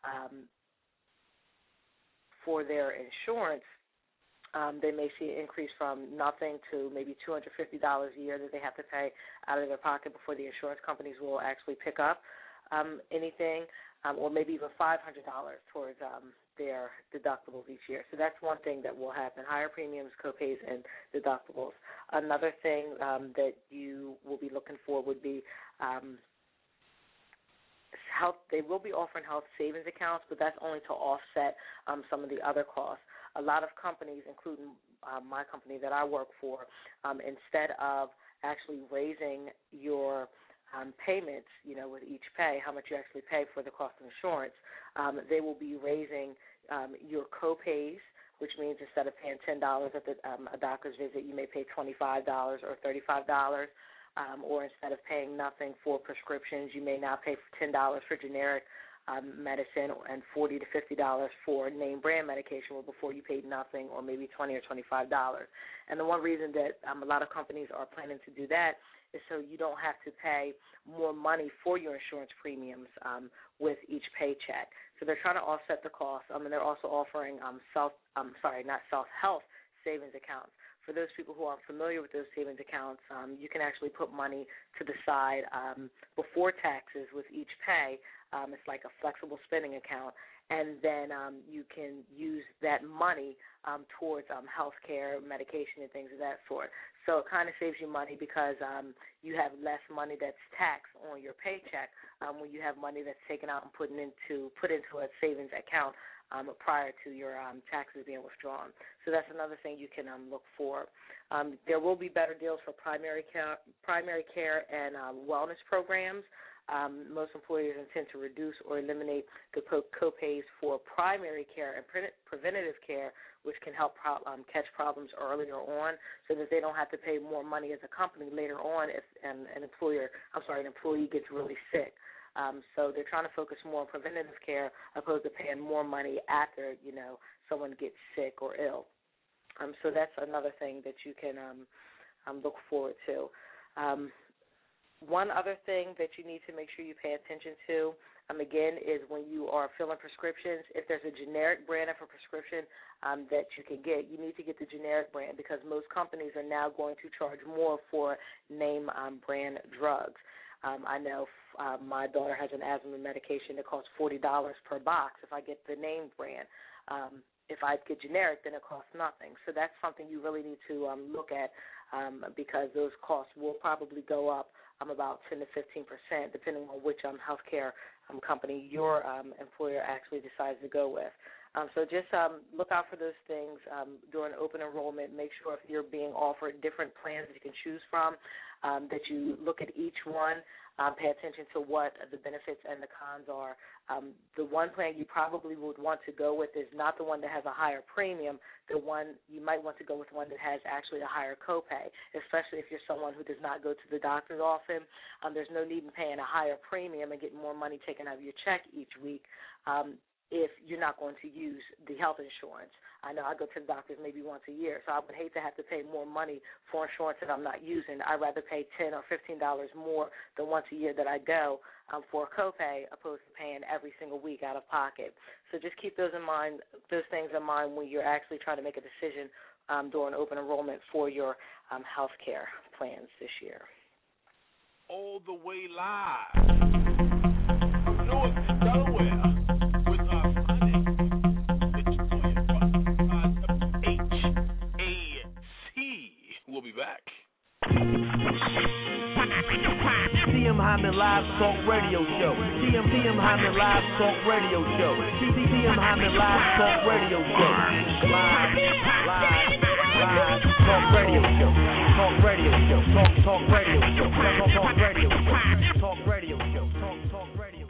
for their insurance, they may see an increase from nothing to maybe $250 a year that they have to pay out of their pocket before the insurance companies will actually pick up anything, or maybe even $500 towards their deductibles each year. So that's one thing that will happen, higher premiums, co-pays, and deductibles. Another thing that you will be looking for would be health. They will be offering health savings accounts, but that's only to offset some of the other costs. A lot of companies, including my company that I work for, instead of actually raising your payments, with each pay, how much you actually pay for the cost of insurance, they will be raising your co-pays, which means instead of paying $10 at a doctor's visit, you may pay $25 or $35. Or instead of paying nothing for prescriptions, you may now pay $10 for generic medicine and $40 to $50 for name brand medication, where before you paid nothing, or maybe $20 or $25. And the one reason that a lot of companies are planning to do that is so you don't have to pay more money for your insurance premiums with each paycheck. So they're trying to offset the cost. And they're also offering health savings accounts. For those people who aren't familiar with those savings accounts, you can actually put money to the side before taxes with each pay. It's like a flexible spending account, and then you can use that money towards health care, medication, and things of that sort. So it kind of saves you money because you have less money that's taxed on your paycheck when you have money that's taken out and put into a savings account prior to your taxes being withdrawn. So that's another thing you can look for. There will be better deals for primary care and wellness programs. Most employers intend to reduce or eliminate the co-pays for primary care and preventative care, which can help catch problems earlier on, so that they don't have to pay more money as a company later on if an employee gets really sick. So they're trying to focus more on preventative care opposed to paying more money after, someone gets sick or ill. So that's another thing that you can look forward to. One other thing that you need to make sure you pay attention to, again, is when you are filling prescriptions, if there's a generic brand of a prescription that you can get, you need to get the generic brand, because most companies are now going to charge more for name brand drugs. I know my daughter has an asthma medication that costs $40 per box if I get the name brand. If I get generic, then it costs nothing. So that's something you really need to look at because those costs will probably go up about 10 to 15%, depending on which healthcare company your employer actually decides to go with. So just look out for those things during open enrollment. Make sure if you're being offered different plans that you can choose from, that you look at each one, pay attention to what the benefits and the cons are. The one plan you probably would want to go with is not the one that has a higher premium. The one you might want to go with one that has actually a higher copay, especially if you're someone who does not go to the doctor's often. There's no need in paying a higher premium and getting more money taken out of your check each week if you're not going to use the health insurance. I know I go to the doctors maybe once a year, so I would hate to have to pay more money for insurance that I'm not using. I'd rather pay $10 or $15 more than once a year that I go for a copay opposed to paying every single week out of pocket. So just keep those things in mind when you're actually trying to make a decision during open enrollment for your health care plans this year. All the way live, North Delaware. We'll be back. TM Hyman Live Talk Radio Show. TM Hyman Live Talk Radio Show. TM Hyman Live Talk Radio Show. Live Talk Radio Show. Talk Radio Show. Talk Radio Show. Talk Radio Show. Talk Radio Show. Talk Radio Show.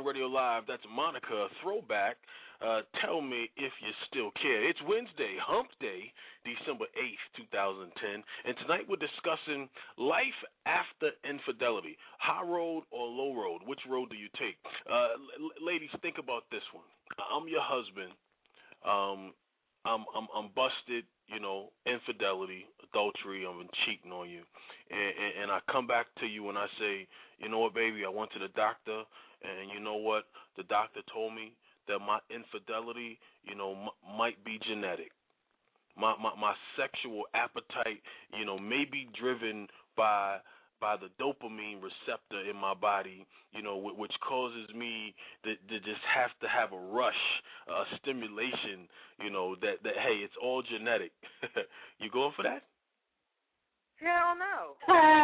John Radio Live. That's Monica Throwback. Tell me if you still care. It's Wednesday, Hump Day, December 8th, 2010. And tonight we're discussing life after infidelity. High road or low road? Which road do you take? Ladies, think about this one. I'm your husband. I'm busted, infidelity, adultery, I'm cheating on you. And I come back to you and I say, you know what, baby, I went to the doctor, and you know what? The doctor told me that my infidelity, might be genetic. My sexual appetite, may be driven by the dopamine receptor in my body, which causes me to just have to have a rush, a stimulation, that hey, it's all genetic. You going for that? Hell no.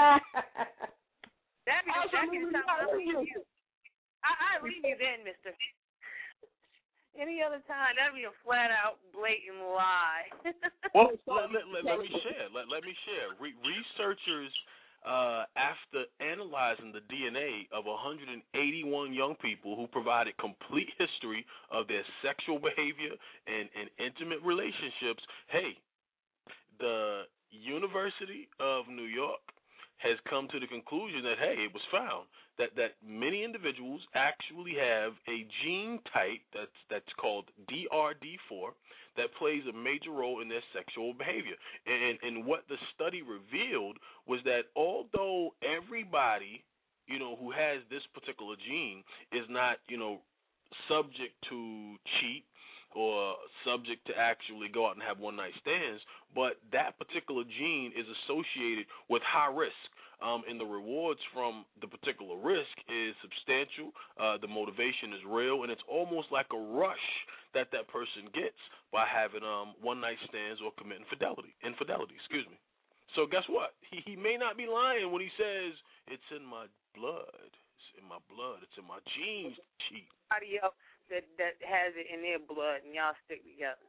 That'd be the time I leave you. I leave you then, mister. Any other time, that'd be a flat-out, blatant lie. Well, let me share. Let me share. Researchers, after analyzing the DNA of 181 young people who provided complete history of their sexual behavior and intimate relationships, the University of New York has come to the conclusion that, it was found that many individuals actually have a gene type that's called DRD4 that plays a major role in their sexual behavior. And what the study revealed was that although everybody, who has this particular gene is not, subject to cheat or subject to actually go out and have one-night stands, but that particular gene is associated with high risk. And the rewards from the particular risk is substantial. The motivation is real, and it's almost like a rush that person gets by having one-night stands or committing infidelity. So guess what? He may not be lying when he says it's in my blood. It's in my blood. It's in my genes. Cheat. Somebody else that has it in their blood, and y'all stick together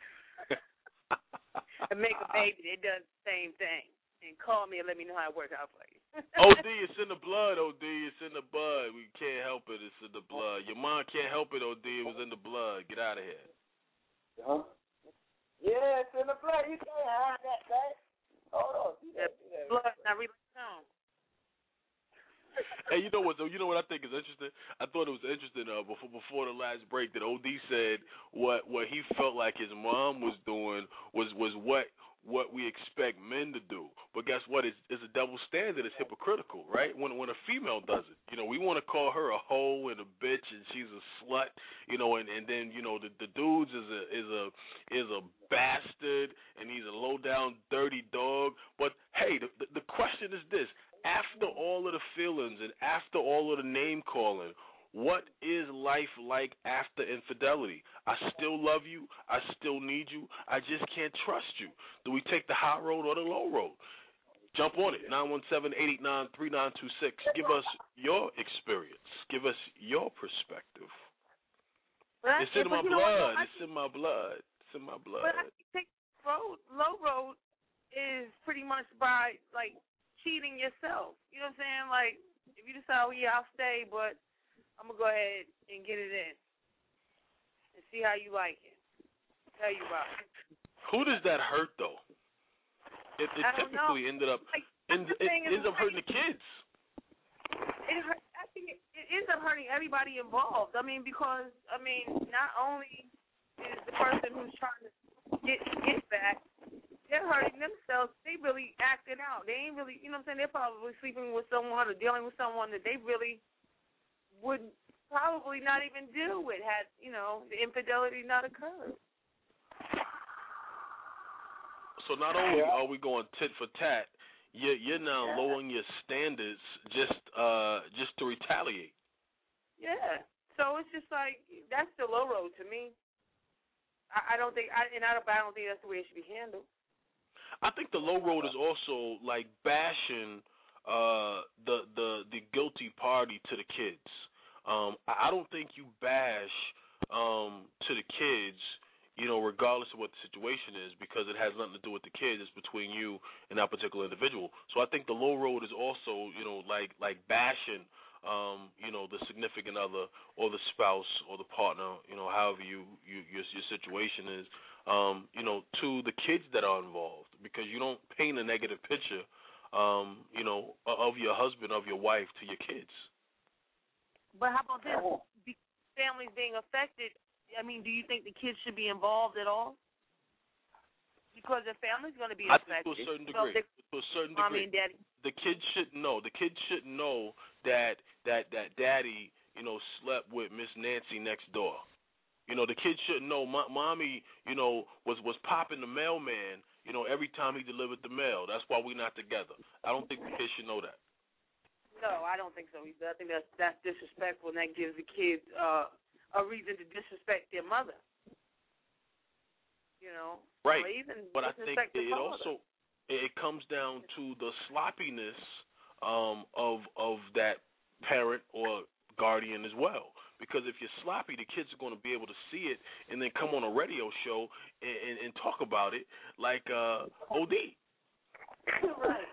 and make a baby that does the same thing. And call me and let me know how it works out for you. OD, it's in the blood, OD. It's in the blood. We can't help it. It's in the blood. Your mom can't help it, OD. It was in the blood. Get out of here. Huh? Yeah, it's in the blood. You can't hide that thing. Hold on. Blood, now read it down. Hey, you know what I think is interesting? I thought it was interesting before the last break that OD said what he felt like his mom was doing was what we expect men to do. But guess what? It's a double standard. It's hypocritical, right? When a female does it, we want to call her a hoe and a bitch and she's a slut, and then the dudes is a bastard and he's a low down dirty dog. But hey, the question is this: after all of the feelings and after all of the name calling, what is life like after infidelity? I still love you. I still need you. I just can't trust you. Do we take the high road or the low road? Jump on it. 917-889-3926. Give us your experience. Give us your perspective. It's in my blood. It's in my blood. It's in my blood. But I think low road is pretty much by, cheating yourself. You know what I'm saying? Like, if you decide, I'll stay, but I'm going to go ahead and get it in and see how you like it. Tell you about it. Who does that hurt, though? It typically ends up hurting the kids. I think it ends up hurting everybody involved. Because not only is the person who's trying to get back, they're hurting themselves. They really acting out. They ain't really, they're probably sleeping with someone or dealing with someone that they really would probably not even deal with had, the infidelity not occurred. So not only are we going tit for tat, you're now lowering your standards just to retaliate. Yeah. So it's just like, that's the low road to me. I don't think that's the way it should be handled. I think the low road is also like bashing the guilty party to the kids. I don't think you bash to the kids, regardless of what the situation is, because it has nothing to do with the kids. It's between you and that particular individual. So I think the low road is also, like bashing the significant other or the spouse or the partner, however your situation is, to the kids that are involved, because you don't paint a negative picture, of your husband, of your wife to your kids. But how about this? Families being affected, do you think the kids should be involved at all? Because the family's going to be affected. To a certain degree. To a certain degree. Mommy and daddy. The kids should know. The kids should know that daddy, slept with Miss Nancy next door. The kids should know mommy, was popping the mailman, every time he delivered the mail. That's why we're not together. I don't think the kids should know that. No, I don't think so either. I think that's disrespectful, and that gives the kids a reason to disrespect their mother. Right. Or even but I think it comes down to the sloppiness of that parent or guardian as well. Because if you're sloppy, the kids are going to be able to see it and then come on a radio show and talk about it like OD. Right.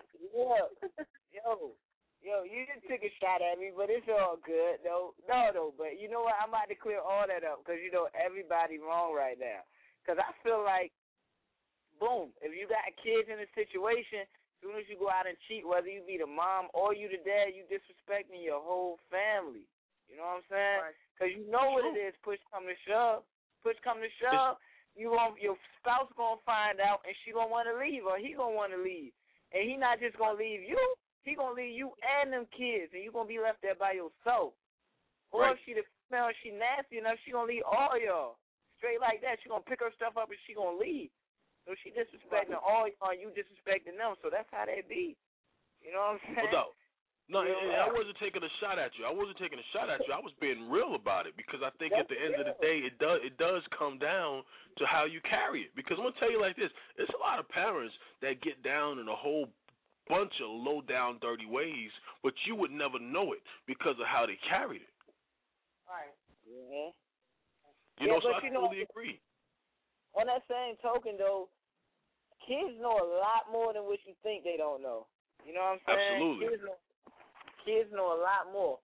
Yo, you just took a shot at me, but it's all good. No, but you know what? I'm about to clear all that up because, everybody wrong right now. Because I feel like, boom, if you got kids in a situation, as soon as you go out and cheat, whether you be the mom or you the dad, you disrespecting your whole family. You know what I'm saying? Because you know what it is, push come to shove. Push come to shove, your spouse going to find out, and she going to want to leave, or he going to want to leave. And he not just going to leave you, he going to leave you and them kids, and you going to be left there by yourself. Or if she the female, she nasty enough, she going to leave all y'all. Straight like that. She going to pick her stuff up and she going to leave. So she disrespecting all y'all, you disrespecting them. So that's how they be. You know what I'm saying? No, I wasn't taking a shot at you. I was being real about it because I think at the end of the day, it does come down to how you carry it. Because I'm going to tell you like this. There's a lot of parents that get down in a whole bunch of low-down, dirty ways, but you would never know it because of how they carried it. Right. Yeah. So I totally agree. On that same token, though, kids know a lot more than what you think they don't know. You know what I'm saying? Absolutely. Kids know a lot more.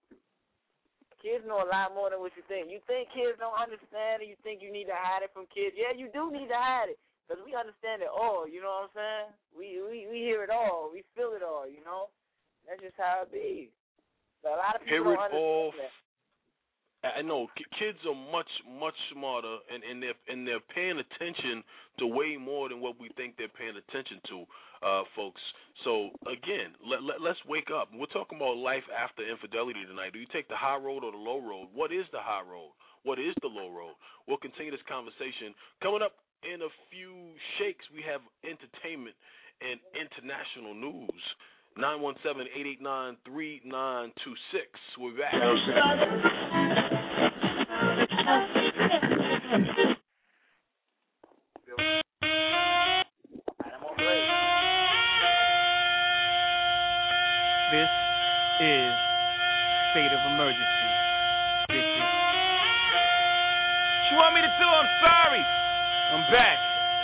Kids know a lot more than what you think. You think kids don't understand and you think you need to hide it from kids. Yeah, you do need to hide it because we understand it all. You know what I'm saying? We hear it all. We feel it all, That's just how it be. But a lot of people don't understand that. I know kids are much, much smarter, and they're paying attention to way more than what we think they're paying attention to, folks. So again, let's wake up. We're talking about life after infidelity tonight. Do you take the high road or the low road? What is the high road? What is the low road? We'll continue this conversation coming up in a few shakes. We have entertainment and international news. 917-889-3926. We're back. This is State of Emergency. Bitches. What you want me to do? I'm sorry. I'm back.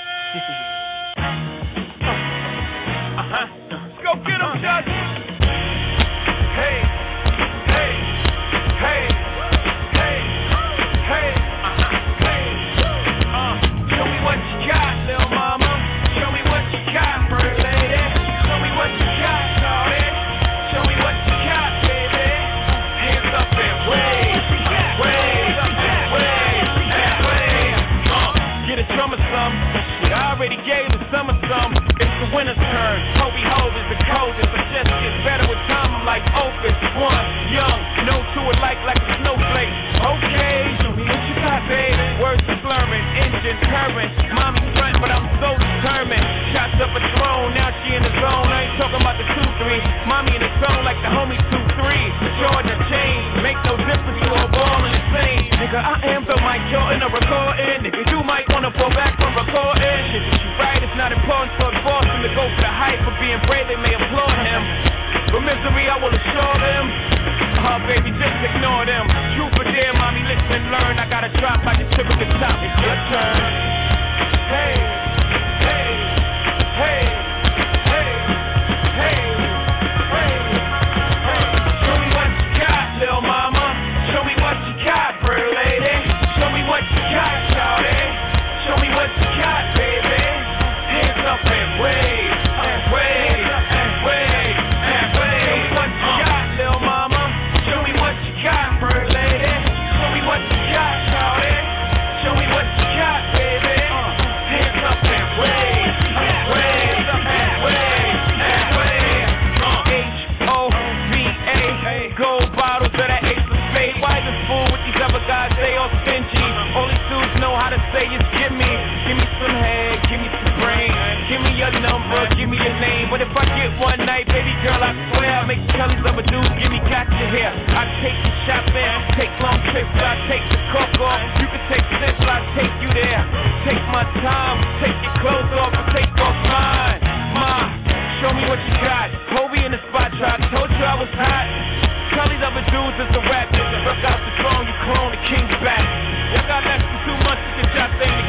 Let's go get him, Judge. Hey, hey, hey, hey, hey, hey. Show me what you got, little mama. Show me what you got, bird lady. Show me what you got, shawty. Show me what you got, baby. Hands up and wave, wave, wave, wave. Get a drum or some. I already gave the summer some. It's the winter's turn. Hobie Hove is the coldest, but just gets better with time. I'm like Opus, one, young, no to it like a snowflake. Okay, show me what you got, babe. Words are slurring, engine purring. Mommy's front, but I'm so determined. Shots up a throne, now she in the zone. I ain't talking about the 2-3. Mommy in the zone like the homie 2-3. Jordan change, make no difference. You all ballin' the same. Nigga, I am the Mike Jordan, a recording. Nigga, you might wanna fall back from recording. Shit, you right, it's not important for the boss to go for the hype. For being brave, they may applaud him. But misery, I will assure them. Baby, just ignore them. Truth or dare, mommy, listen and learn. I gotta drop like a chip at the top. It's your turn. Hey, hey, hey, hey, hey, hey, hey. Show me what you got,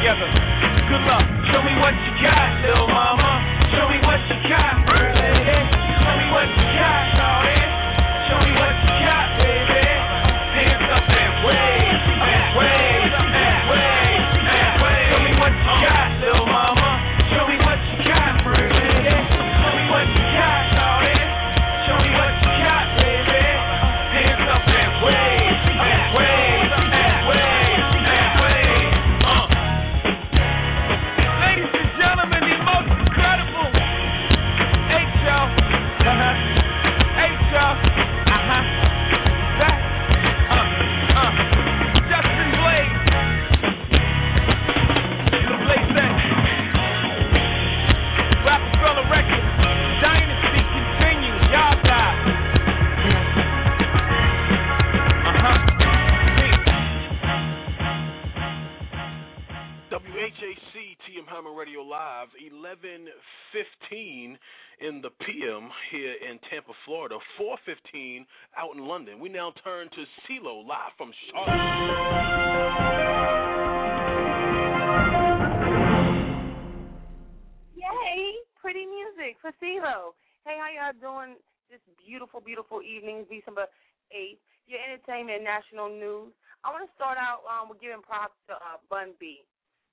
together. Good luck. Show me what you got, little mama. Show me what you got, baby. Show me what you got, shawty. Show me what you got, baby. Hands up and wave, and wave, and wave, and wave. Show me what you got, little mama. Show me what you got, baby. Show me what you got, shawty. Show me what you got, baby. Hands up and wave, and wave, and wave, and wave. Ladies and gentlemen, the most incredible H.O. H.O. That Justin Blaze. The Blaze that Rockefeller Records. Dynasty continues. Y'all got. WHAC TM Hyman Radio Live, 11:15 in the PM here in Tampa, Florida, 4:15 out in London. We now turn to CeeLo live from Charlotte. Yay! Pretty music for CeeLo. Hey, how y'all doing this beautiful, beautiful evening, December 8th? Your entertainment and national news. I want to start out with giving props to Bun B.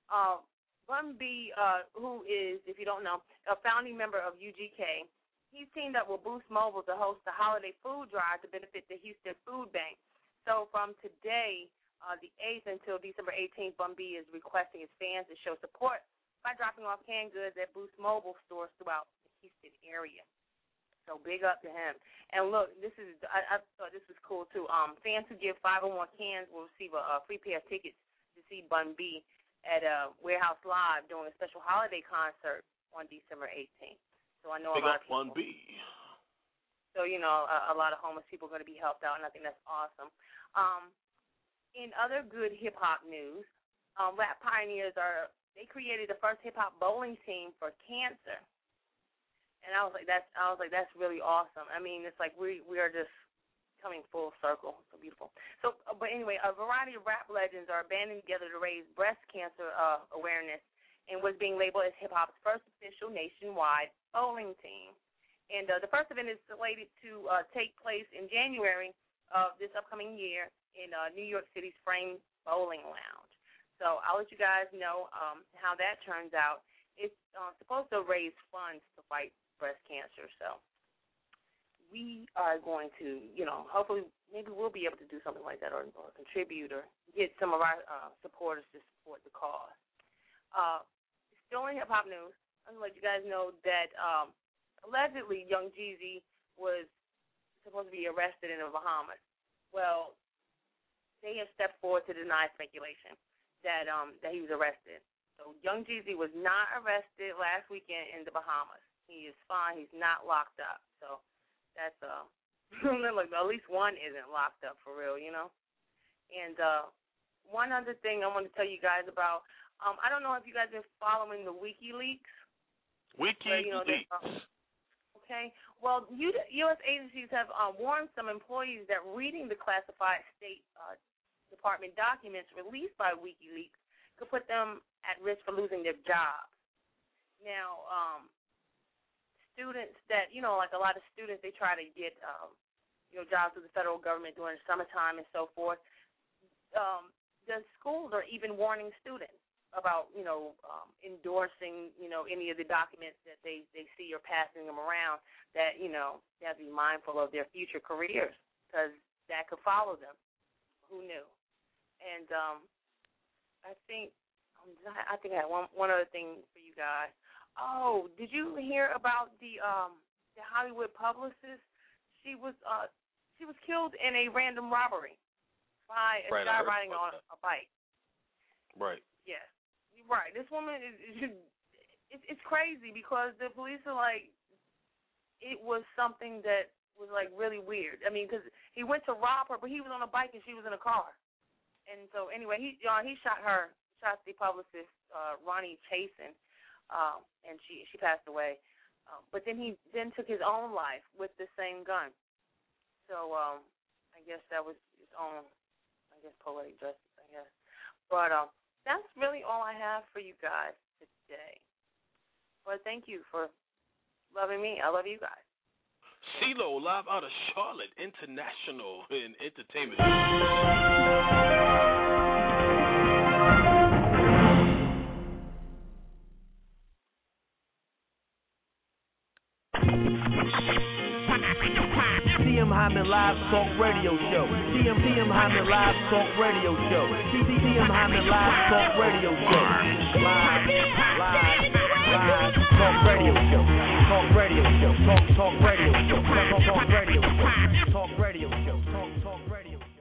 Bun B, who is, if you don't know, a founding member of UGK, he's teamed up with Boost Mobile to host the holiday food drive to benefit the Houston Food Bank. So from today, the 8th until December 18th, Bun B is requesting his fans to show support by dropping off canned goods at Boost Mobile stores throughout the Houston area. So big up to him. And look, I thought this was cool too. Fans who give 5 or more cans will receive a free pair of tickets to see Bun B at Warehouse Live during a special holiday concert on December 18th. So I know a lot of people. Bun B. So, you know, a lot of homeless people are going to be helped out, and I think that's awesome. In other good hip-hop news, Rap Pioneers they created the first hip-hop bowling team for cancer. And I was like, that's really awesome. I mean, it's like we are just coming full circle. So beautiful. So, but anyway, a variety of rap legends are banding together to raise breast cancer awareness and was being labeled as hip-hop's first official nationwide bowling team. And the first event is slated to take place in January of this upcoming year in New York City's Frame Bowling Lounge. So I'll let you guys know how that turns out. It's supposed to raise funds to fight breast cancer. So we are going to, you know, hopefully maybe we'll be able to do something like that or contribute or get some of our supporters to support the cause. Still in hip-hop news, I'm going to let you guys know that allegedly Young Jeezy was supposed to be arrested in the Bahamas. Well, they have stepped forward to deny speculation that he was arrested. So Young Jeezy was not arrested last weekend in the Bahamas. He is fine. He's not locked up. So that's look, at least one isn't locked up for real, you know. And one other thing I want to tell you guys about, I don't know if you guys have been following the WikiLeaks. WikiLeaks. Okay. Well, U.S. agencies have warned some employees that reading the classified State Department documents released by WikiLeaks could put them at risk for losing their jobs. Now, students that, you know, like a lot of students, they try to get, jobs with the federal government during the summertime and so forth. The schools are even warning students about, endorsing, any of the documents that they see or passing them around that, they have to be mindful of their future careers because that could follow them. Who knew? And I think I had one other thing for you guys. Oh, did you hear about the Hollywood publicist? She was killed in a random robbery by a guy riding on a bike. Right. Yeah. Right. This woman it's crazy because the police are like, it was something that was like really weird. I mean, because he went to rob her, but he was on a bike and she was in a car. And so anyway, he shot the publicist, Ronnie Chasen. And she passed away. But then he took his own life with the same gun. So I guess that was his own, poetic justice, I guess. But that's really all I have for you guys today. Well, thank you for loving me. I love you guys. CeeLo, live out of Charlotte, International in Entertainment. TM Hyman Live Talk Radio Show. TM Hyman Live Talk Radio Show. TM Hyman Live Talk Radio Show. Live Talk Radio Show. Talk Radio Show. Talk Radio Show. Talk Radio Show. Talk Radio Show. Talk Radio Show.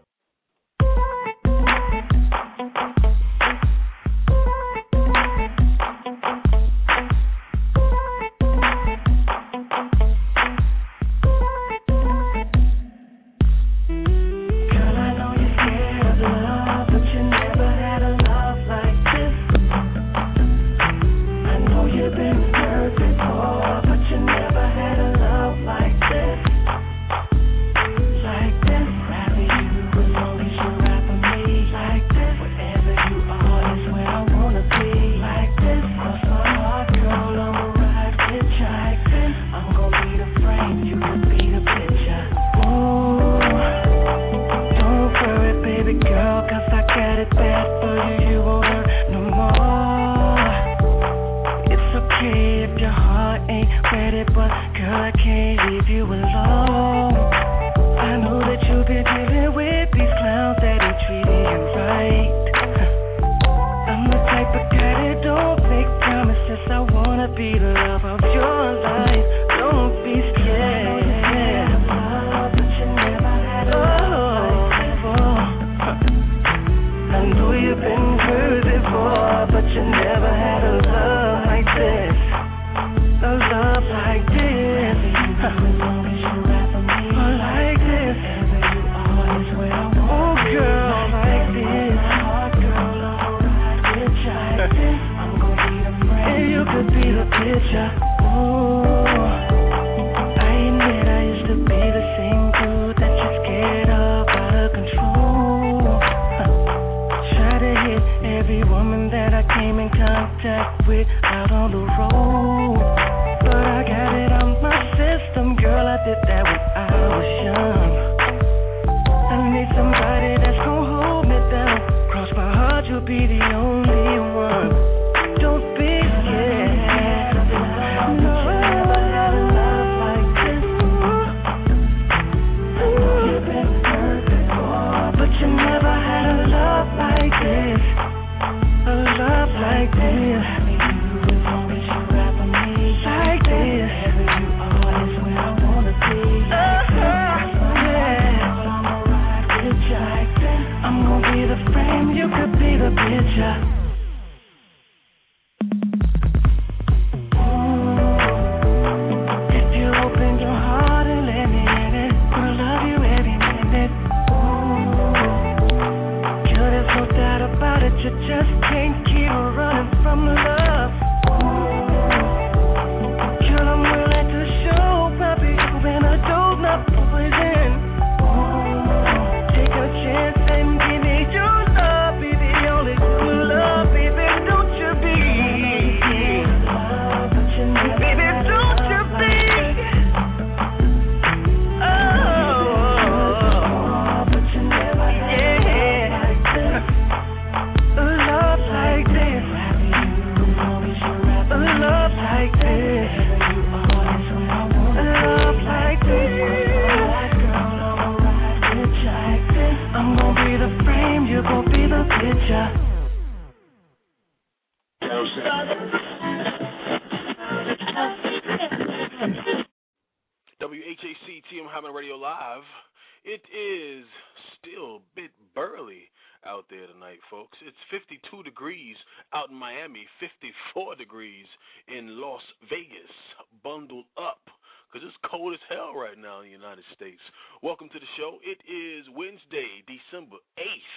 WHAC TM Hyman Radio Live. It is still a bit burly out there tonight, folks. It's 52 degrees out in Miami, 54 degrees in Las Vegas. Bundled up, because it's cold as hell right now in the United States. Welcome to the show. It is Wednesday, December 8th,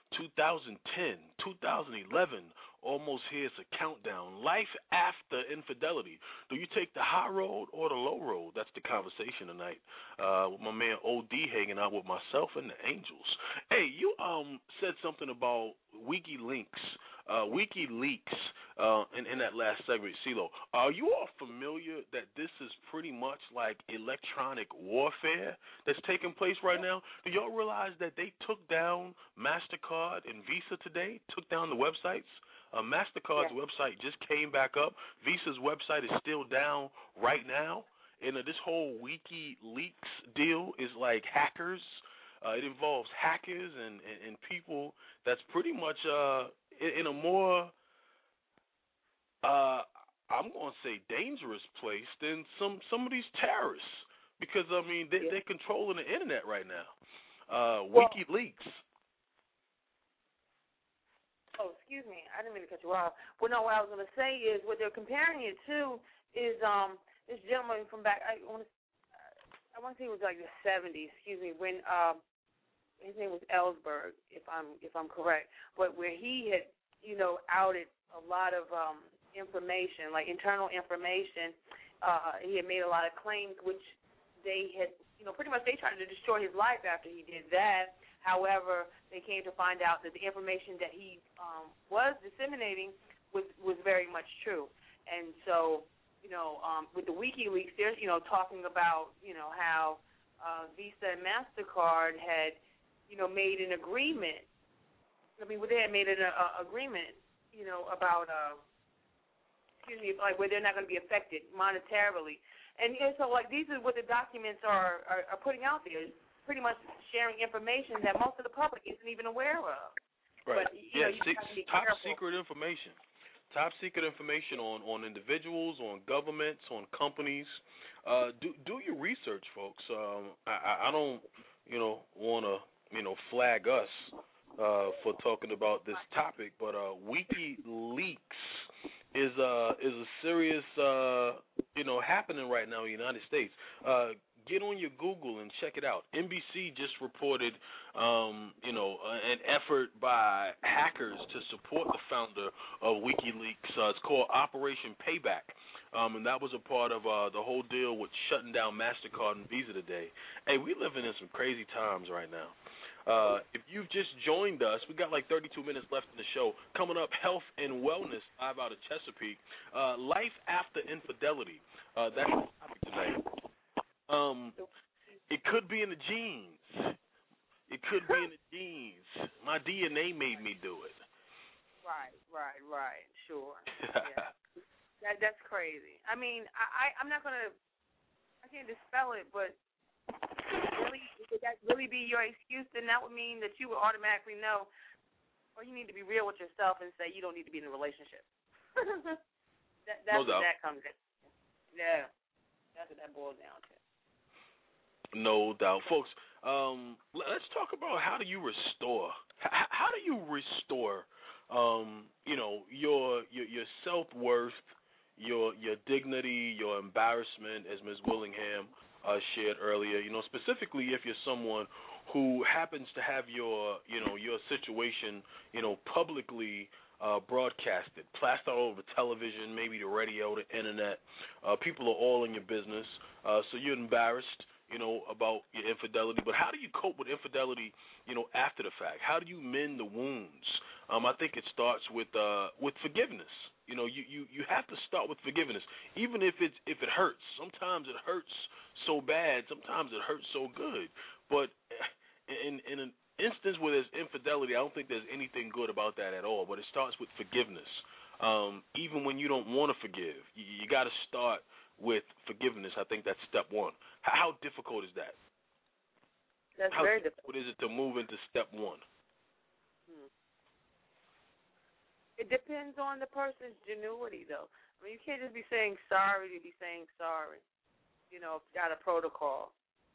2010, 2011. Almost here. It's a countdown. Life after infidelity. Do you take the high road or the low road? That's the conversation tonight. With my man OD hanging out with myself and the Angels. Hey, you said something about WikiLeaks WikiLeaks, in that last segment, CeeLo, are you all familiar that this is pretty much like electronic warfare that's taking place right now? Do y'all realize that they took down MasterCard and Visa today, took down the websites? MasterCard's website just came back up. Visa's website is still down right now. And this whole WikiLeaks deal is like hackers. It involves hackers and people that's pretty much in a more, I'm going to say, dangerous place than some of these terrorists. Because, I mean, they're controlling the Internet right now. WikiLeaks. Oh, excuse me. I didn't mean to cut you off. Well, no, what I was going to say is what they're comparing it to is this gentleman from back, I want to say it was like the 70s, excuse me, when his name was Ellsberg, if I'm correct, but where he had, outed a lot of information, like internal information. He had made a lot of claims, which they had, pretty much they tried to destroy his life after he did that. However, they came to find out that the information that he was disseminating was very much true. And so, with the WikiLeaks, they're, talking about, how Visa and MasterCard had, made an agreement. I mean, they had made an agreement, about, like where they're not going to be affected monetarily. And so, like, these are what the documents are putting out there. Pretty much sharing information that most of the public isn't even aware of. Right. But, top secret information. Top secret information on individuals, on governments, on companies. Do your research, folks. I don't, want to, flag us for talking about this topic, but WikiLeaks is a serious, happening right now in the United States. Get on your Google and check it out. NBC just reported, an effort by hackers to support the founder of WikiLeaks. It's called Operation Payback, and that was a part of the whole deal with shutting down MasterCard and Visa today. Hey, we living in some crazy times right now. If you've just joined us, we got like 32 minutes left in the show. Coming up, health and wellness live out of Chesapeake. Life after infidelity. That's the topic tonight. It could be in the genes. It could be in the genes. My DNA made me do it. Right. Sure. Yeah. That's crazy. I mean, I'm not gonna. I can't dispel it, but really, would that really be your excuse? Then that would mean that you would automatically know, or you need to be real with yourself and say you don't need to be in a relationship. That's no what doubt. that comes in. Yeah, that's what that boils down to. No doubt. Folks, let's talk about how do you restore? How do you restore, your self-worth, your dignity, your embarrassment, as Ms. Willingham shared earlier, specifically if you're someone who happens to have your situation, publicly broadcasted, plastered all over television, maybe the radio, the internet. People are all in your business, so you're embarrassed, about your infidelity. But how do you cope with infidelity, after the fact? How do you mend the wounds? I think it starts with forgiveness. You have to start with forgiveness, even if it hurts. Sometimes it hurts so bad. Sometimes it hurts so good. But in an instance where there's infidelity, I don't think there's anything good about that at all. But it starts with forgiveness. Even when you don't want to forgive, you got to start with forgiveness. I think that's step one. How difficult is that? That's How very difficult is it to move into step one? It depends on the person's genuity, though. I mean, you can't just be saying sorry to be saying sorry. Got a protocol.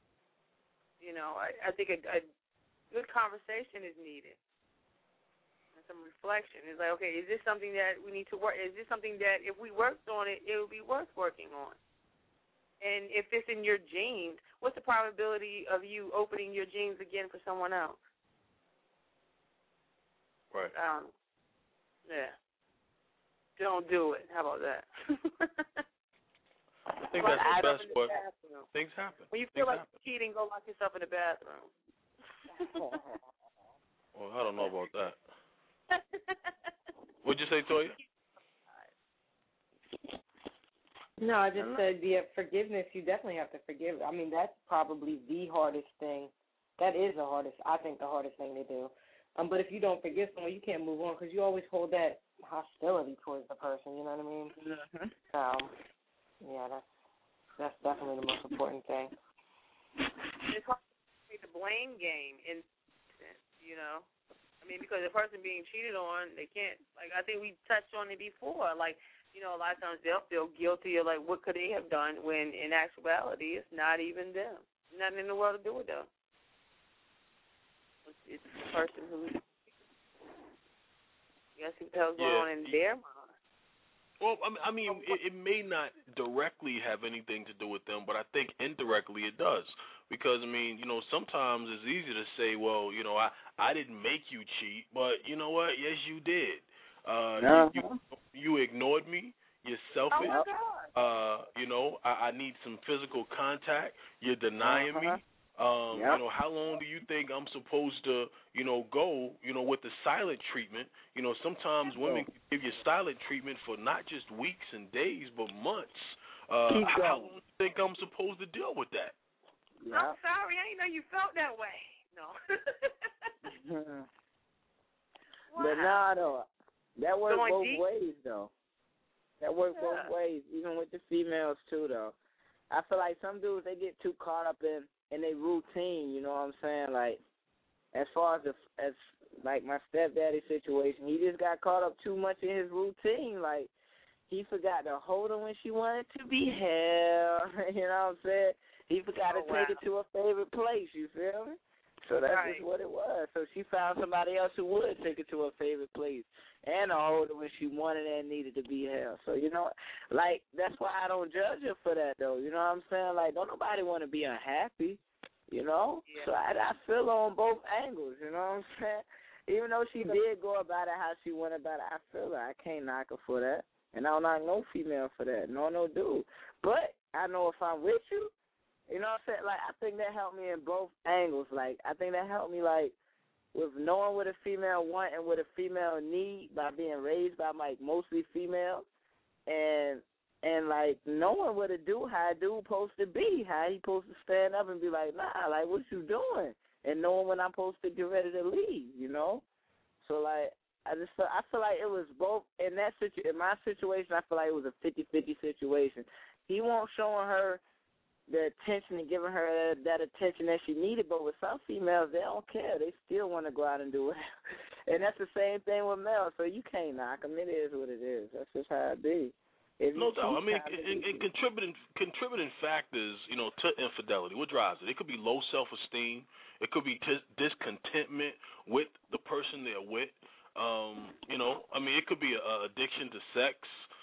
I think a good conversation is needed. And some reflection. It's like, okay, is this something that we need to work? Is this something that if we worked on it, it would be worth working on? And if it's in your genes, what's the probability of you opening your genes again for someone else? Right. Yeah. Don't do it. How about that? I think that's the best, but things happen. When you feel like cheating, go lock yourself in the bathroom. Well, I don't know about that. What'd you say, Toya? No, I just said, forgiveness, you definitely have to forgive. I mean, that's probably the hardest thing. That is the hardest thing to do. But if you don't forgive someone, you can't move on because you always hold that hostility towards the person, you know what I mean? Yeah, that's definitely the most important thing. It's hard to play the blame game, you know? I mean, because the person being cheated on, they can't, like, I think we touched on it before, like, you know, a lot of times they'll feel guilty or like, what could they have done when in actuality it's not even them. Nothing in the world to do with them. It's the person who, guess what the hell's going on in their mind. Well, I mean, it may not directly have anything to do with them, but I think indirectly it does. Because, I mean, you know, sometimes it's easy to say, well, you know, I didn't make you cheat, but you know what? Yes, you did. You ignored me. You're selfish. You know, I need some physical contact. You're denying me. You know, how long do you think I'm supposed to, you know, go, you know, with the silent treatment? You know, sometimes women give you silent treatment for not just weeks and days, but months. How long do you think I'm supposed to deal with that? I'm sorry, I didn't know you felt that way. No. But nah, though. That works both ways, though. That works both ways, even with the females, too, though. I feel like some dudes, they get too caught up in their routine, you know what I'm saying? Like, as far as like my stepdaddy situation, he just got caught up too much in his routine. Like, he forgot to hold her when she wanted to be held, you know what I'm saying? He forgot to take her to a favorite place, you feel me? So that's just what it was. So she found somebody else who would take her to her favorite place and hold her when she wanted and needed to be held. So, you know, like, that's why I don't judge her for that, though. You know what I'm saying? Like, don't nobody want to be unhappy, you know? Yeah. So I feel her on both angles, you know what I'm saying? Even though she did go about it how she went about it, I feel her. I can't knock her for that. And I don't knock no female for that. No dude. But I know if I'm with you, you know what I'm saying? Like, I think that helped me in both angles. Like, I think that helped me, like, with knowing what a female want and what a female need by being raised by, like, mostly females. And like, knowing what a dude, how a dude supposed to be, how he supposed to stand up and be like, nah, like, what you doing? And knowing when I'm supposed to get ready to leave, you know? So, like, I feel like it was both. In my situation, I feel like it was a 50-50 situation. He won't showing her the attention and giving her that attention that she needed, but with some females, they don't care. They still want to go out and do it. And that's the same thing with males, so you can't knock them. It is what it is. That's just how it be. No doubt. I mean, and contributing factors, you know, to infidelity, what drives it? It could be low self-esteem. It could be discontentment with the person they're with. You know, I mean, it could be a addiction to sex,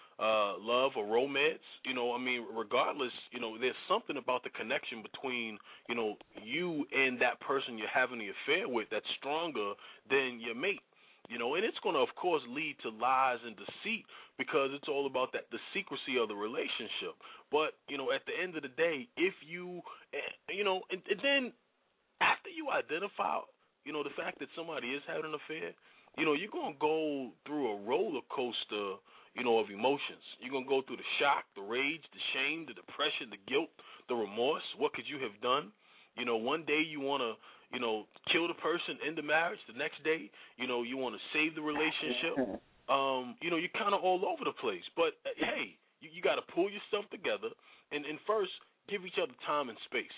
love, or romance. You know, I mean, regardless, you know, there's something about the connection between, you know, you and that person you're having the affair with that's stronger than your mate. You know, and it's going to, of course, lead to lies and deceit because it's all about the secrecy of the relationship. But, you know, at the end of the day, if you, you know, and then after you identify, you know, the fact that somebody is having an affair, you know, you're going to go through a roller coaster, you know, of emotions. You're going to go through the shock, the rage, the shame, the depression, the guilt, the remorse. What could you have done? You know, one day you want to, you know, kill the person, end the marriage. The next day, you know, you want to save the relationship. You know, you're kind of all over the place. But, hey, you got to pull yourself together and first give each other time and space.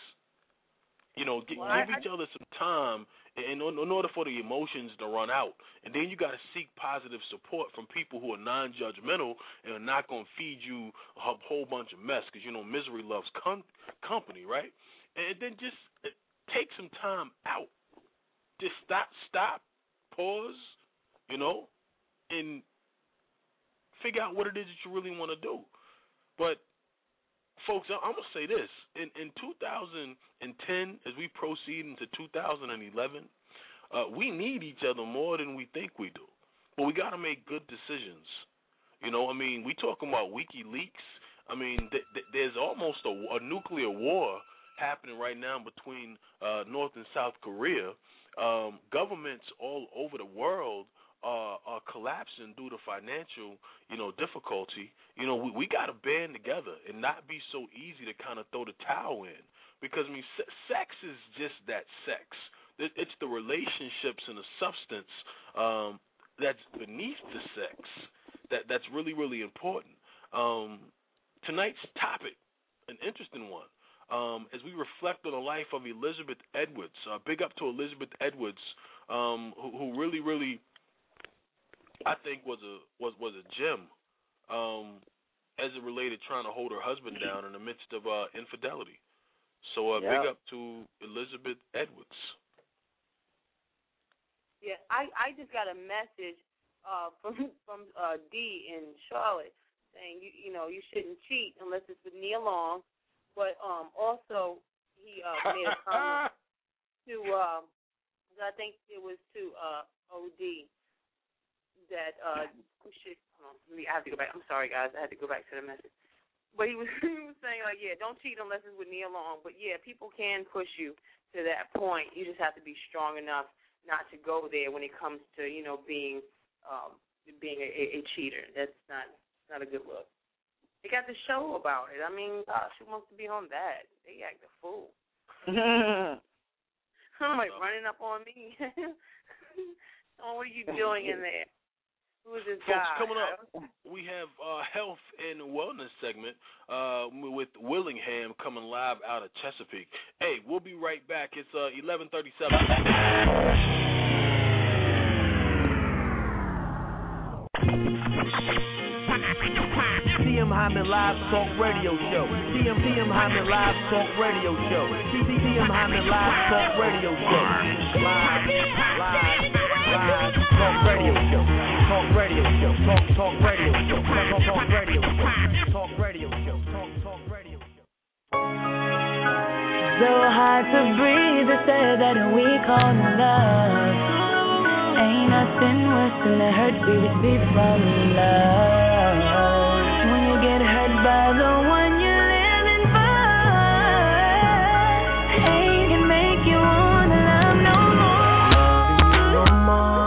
You know, give each other some time in order for the emotions to run out. And then you got to seek positive support from people who are non-judgmental and are not going to feed you a whole bunch of mess because, you know, misery loves company, right? And then just take some time out. Just stop, pause, you know, and figure out what it is that you really want to do. But, folks, I'm going to say this. In 2010, as we proceed into 2011, we need each other more than we think we do. But we got to make good decisions. You know, I mean, we talking about WikiLeaks. I mean, there's almost a nuclear war happening right now between North and South Korea. Governments all over the world are collapsing due to financial, difficulty, we got to band together and not be so easy to kind of throw the towel in. Because, sex is just that sex. It's the relationships and the substance that's beneath the sex that's really, really important. Tonight's topic, an interesting one, as we reflect on the life of Elizabeth Edwards. Big up to Elizabeth Edwards, who really, really, I think was a gem as it related trying to hold her husband down in the midst of infidelity. So big up to Elizabeth Edwards. Yeah, I just got a message from D in Charlotte saying you shouldn't cheat unless it's with Nia Long, but also he made a comment to I think it was to OD that should. I have to go back. I'm sorry, guys. I had to go back to the message. But he was saying, like, yeah, don't cheat unless it's with Nia Long. But, yeah, people can push you to that point. You just have to be strong enough not to go there when it comes to, being a cheater. That's not a good look. They got the show about it. I mean, gosh, who wants to be on that? They act a fool. I'm like, running up on me. Oh, what are you doing in there? Who is this guy? Folks, coming up, we have health and wellness segment with Willingham coming live out of Chesapeake. Hey, we'll be right back. It's 11:37. CM Hyman Live Talk Radio Show. CM Hyman Live Talk Radio Show. CM Hyman Live Talk Radio Show. Live Talk Radio Show. Talk Radio Show. Talk Radio Show. Talk Radio Show. Talk Radio Show. Talk Radio Show. So hard to breathe. They say that we call love. Ain't nothing worse than the hurt we receive from love. When you get hurt by the one you're living for, pain can make you wanna love no more.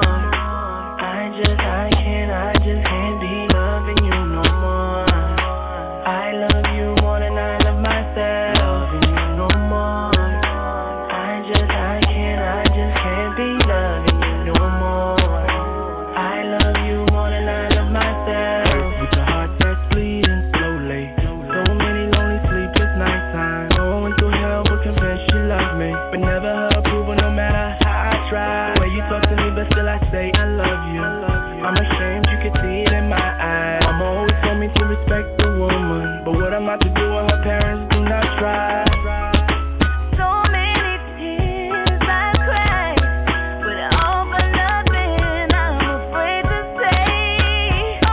I just can't be loving you no more. I love you more than I love myself. Loving you no more. I just can't be loving you no more. I love you more than I love myself. With your heart that's bleeding slowly. So many lonely sleepless nights time. Going through hell but convinced you love me. But never her approval no matter how I try. The way you talk to me but still I say I love you. I'm ashamed you can see it in my eyes. Mama always told me to respect the woman. But what am I to do when her parents do not try? So many tears I cried, but all for nothing. I'm afraid to say, oh,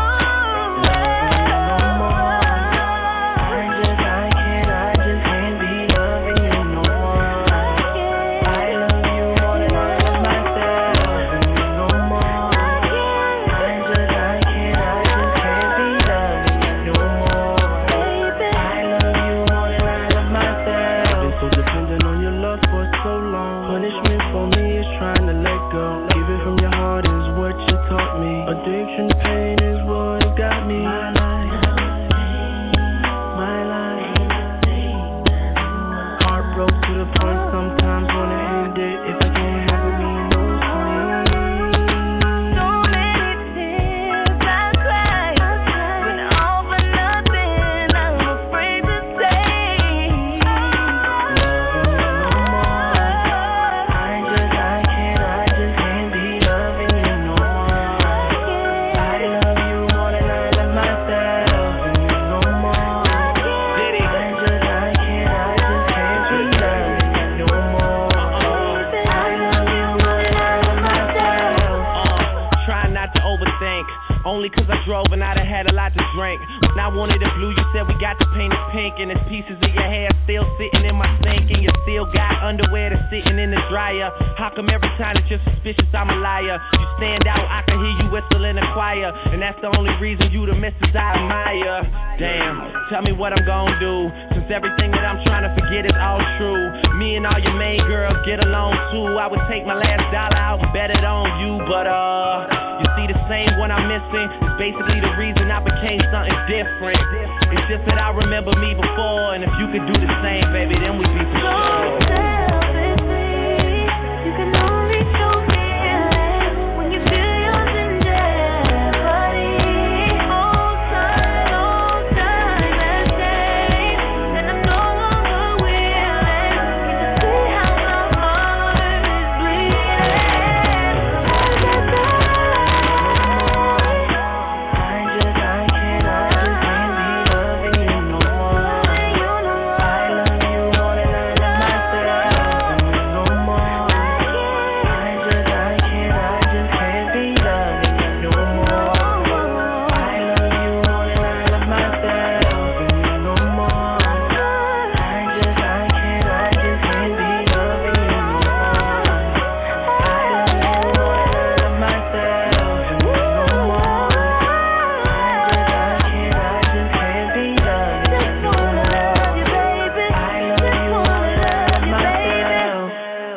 I just can't be loving you no more. I love you more than I love myself. Loving you no more. I just can't be loving you no more. I love you more than I love myself. I've been so dependent on your love for so long. Punishment for me is trying to let go. Give it from your heart is what you taught me. Addiction, pain is what got me. My life. Heart broke to the point sometimes wanna end it. If I can't have it, me no sleep. So many tears I cried, but all for nothing. I'm afraid to say, I just can't be loving you no more. I love you more than I love myself. Loving you no more. I just can't be loving you no more. I love you more than I love myself. Try not to overthink. Only 'cause I drove and I done had a lot to drink. When I wanted it blue, you said we got to paint it pink. And there's pieces of your hair still sitting in my sink. And you still got underwear that's sitting in the dryer. How come every time that you're suspicious, I'm a liar? You stand out, I can hear you whistle in the choir, and that's the only reason you the missus I admire. Damn, tell me what I'm gonna do, since everything that I'm trying to forget is all true. Me and all your main girls get along too. I would take my last dollar out and bet it on you, but you see the same one I'm missing is basically the reason I became something different. It's just that I remember me before, and if you could do the same, baby, then we'd be for sure. You can only show feelings when you feel yours in jeopardy. Hold time and change, and I'm no longer willing. Can't you see how my heart is bleeding? I can't be loving you no more. I love you more than I love myself. No more. I just can't be loving you no more. I love you more than I love myself. No more. I just can't be loving you no more. I love you more than I love myself. No more. I just can't be loving you no more. I love you more than I love myself.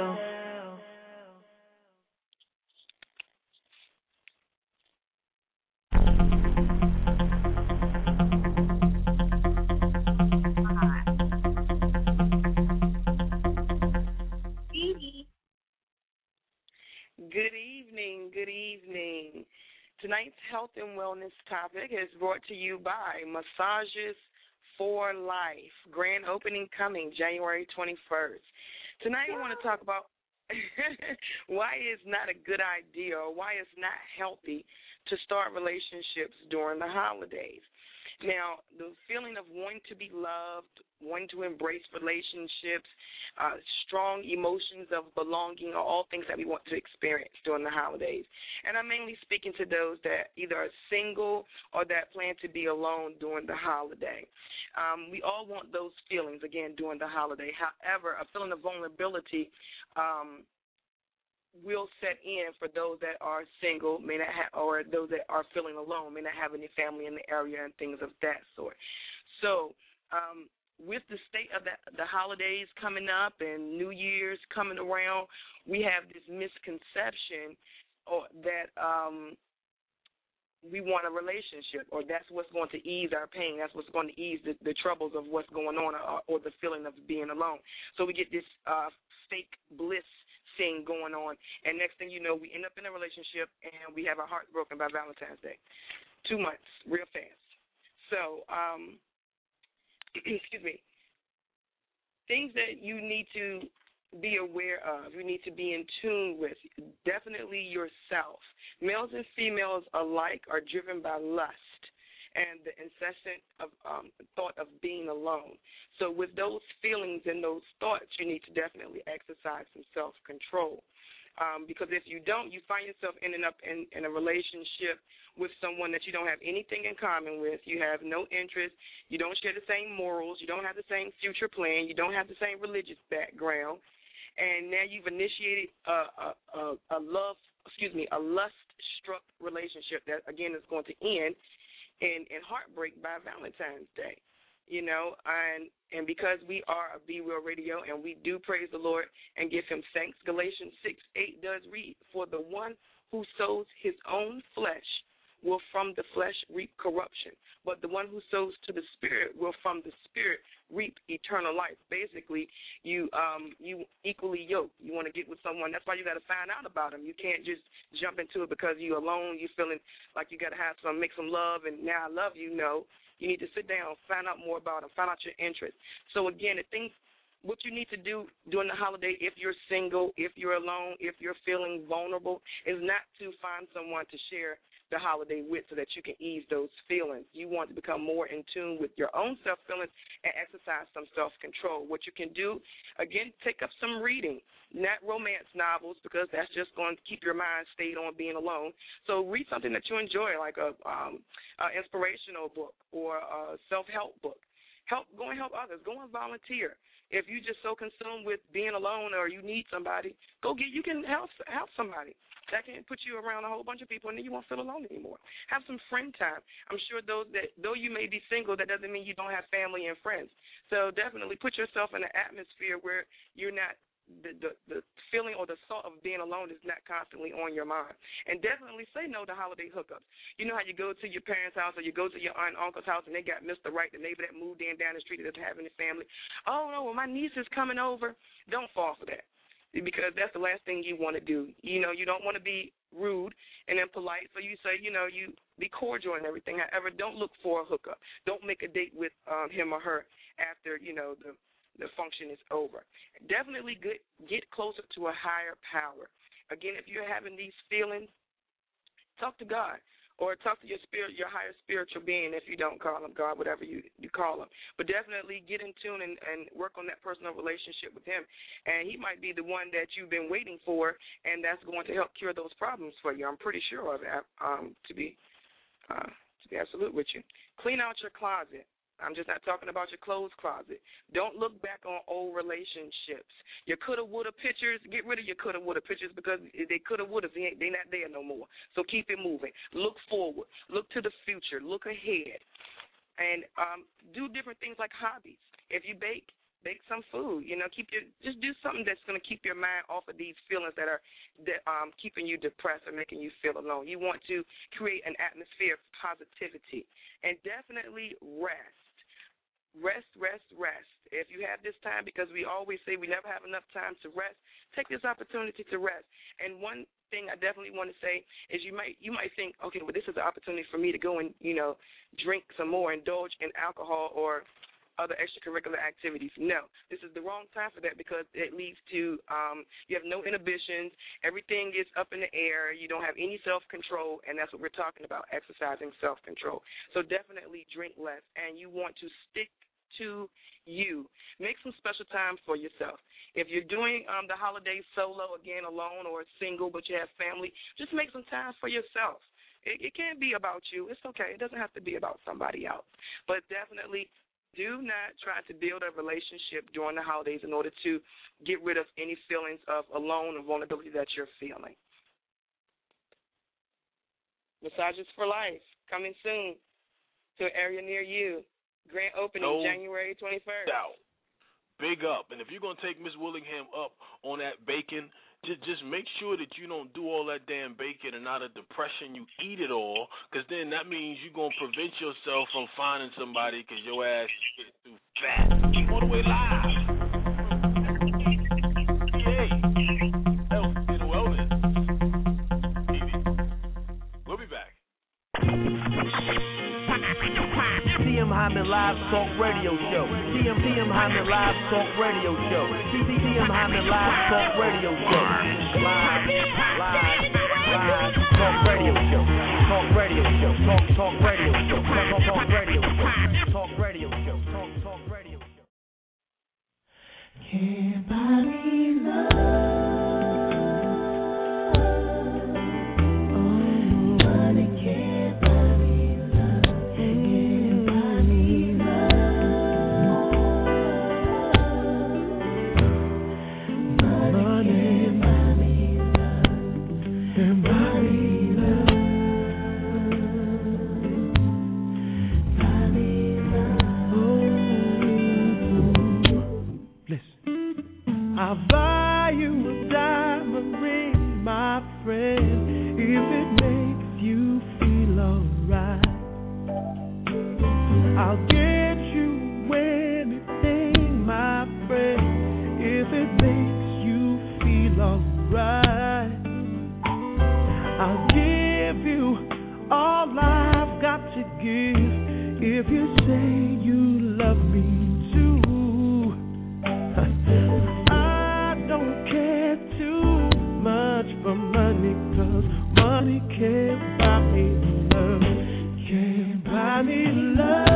Good evening. Good evening. Tonight's health and wellness topic is brought to you by Massages for Life. Grand opening coming January 21st. Tonight we want to talk about why it's not a good idea or why it's not healthy to start relationships during the holidays. Now, the feeling of wanting to be loved, wanting to embrace relationships, strong emotions of belonging are all things that we want to experience during the holidays. And I'm mainly speaking to those that either are single or that plan to be alone during the holiday. We all want those feelings, again, during the holiday. However, a feeling of vulnerability will set in for those that are single, may not have, or those that are feeling alone, may not have any family in the area and things of that sort. So, with the state of the holidays coming up and New Year's coming around, we have this misconception that we want a relationship, or that's what's going to ease our pain, that's what's going to ease the troubles of what's going on, or the feeling of being alone. So we get this fake bliss thing going on, and next thing you know, we end up in a relationship and we have our hearts broken by Valentine's Day. 2 months, real fast. So, excuse me, things that you need to be aware of, you need to be in tune with, definitely yourself. Males and females alike are driven by lust and the incessant thought of being alone. So with those feelings and those thoughts, you need to definitely exercise some self-control. Because if you don't, you find yourself ending up in a relationship with someone that you don't have anything in common with. You have no interest. You don't share the same morals. You don't have the same future plan. You don't have the same religious background. And now you've initiated a lust-struck relationship that, again, is going to end in heartbreak by Valentine's Day. You know, and because we are a Be Real Radio and we do praise the Lord and give him thanks, Galatians 6:8 does read, "For the one who sows his own flesh will from the flesh reap corruption, but the one who sows to the Spirit will from the Spirit reap eternal life." Basically, you equally yoked. You want to get with someone. That's why you got to find out about them. You can't just jump into it because you're alone. You're feeling like you got to make some love, and now I love you. No. You need to sit down, find out more about them, find out your interests. So, again, what you need to do during the holiday, if you're single, if you're alone, if you're feeling vulnerable, is not to find someone to share the holiday with so that you can ease those feelings. You want to become more in tune with your own self-feelings and exercise some self-control. What you can do, again, take up some reading, not romance novels, because that's just going to keep your mind stayed on being alone. So read something that you enjoy, like a inspirational book or a self-help book. Go and help others. Go and volunteer. If you're just so consumed with being alone or you need somebody, you can help somebody. That can put you around a whole bunch of people, and then you won't feel alone anymore. Have some friend time. I'm sure though you may be single, that doesn't mean you don't have family and friends. So definitely put yourself in an atmosphere where you're not the feeling or the thought of being alone is not constantly on your mind. And definitely say no to holiday hookups. You know how you go to your parents' house or you go to your aunt and uncle's house and they got Mr. Right, the neighbor that moved in down the street that doesn't have any family. Oh, no, well, my niece is coming over. Don't fall for that, because that's the last thing you want to do. You know, you don't want to be rude and impolite, so you say, you be cordial and everything. However, don't look for a hookup. Don't make a date with him or her after, the function is over. Definitely get closer to a higher power. Again, if you're having these feelings, talk to God or talk to your higher spiritual being if you don't call him God, whatever you call him. But definitely get in tune and work on that personal relationship with him. And he might be the one that you've been waiting for, and that's going to help cure those problems for you. I'm pretty sure of that, to be absolute with you. Clean out your closet. I'm just not talking about your clothes closet. Don't look back on old relationships. Your coulda, woulda pictures, get rid of your coulda, woulda pictures, because they coulda, woulda, they're not there no more. So keep it moving. Look forward. Look to the future. Look ahead. And do different things like hobbies. If you bake some food. Just do something that's going to keep your mind off of these feelings that are keeping you depressed or making you feel alone. You want to create an atmosphere of positivity. And definitely rest. Rest. If you have this time, because we always say we never have enough time to rest, take this opportunity to rest. And one thing I definitely want to say is you might think, okay, well, this is an opportunity for me to go and, drink some more, indulge in alcohol or other extracurricular activities. No, this is the wrong time for that, because it leads to you have no inhibitions. Everything is up in the air. You don't have any self-control, and that's what we're talking about, exercising self-control. So definitely drink less, and you want to stick to you. Make some special time for yourself. If you're doing the holidays solo, again, alone or single, but you have family, just make some time for yourself. It can't be about you. It's okay. It doesn't have to be about somebody else. But definitely do not try to build a relationship during the holidays in order to get rid of any feelings of alone or vulnerability that you're feeling. Massages for Life, coming soon to an area near you. Grand opening January 21st. Big up. And if you're going to take Miss Willingham up on that bacon, just make sure that you don't do all that damn bacon and out of depression you eat it all, because then that means you're going to prevent yourself from finding somebody because your ass is too fat. Keep all the way live. Yay. Health and wellness. We'll be back. TM Hyman Live Talk Radio Show. TM Hyman Live Talk Radio Show. TM Hyman Live Talk Radio Show. Live Talk Radio Show. Talk Radio Show. Talk Radio Show. Talk Radio Show. Talk Radio Show. Talk Radio Show. Can't buy me love. I'll buy you a diamond ring, my friend, if it makes you feel alright. I'll get you anything, my friend, if it makes you feel alright. I'll give you all I've got to give if you say you love me too. For money, 'cause money can't buy me love. Can't buy me love.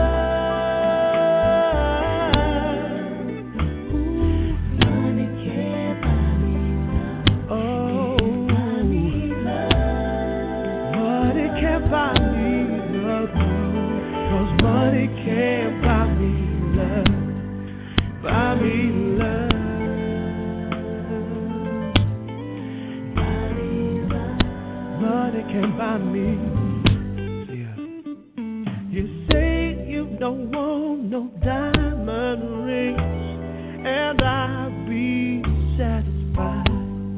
Ooh, money can't buy me love. Oh, can't buy me love. Money can't buy me love. 'Cause money can't buy me love. You say you don't want no diamond rings, and I'll be satisfied.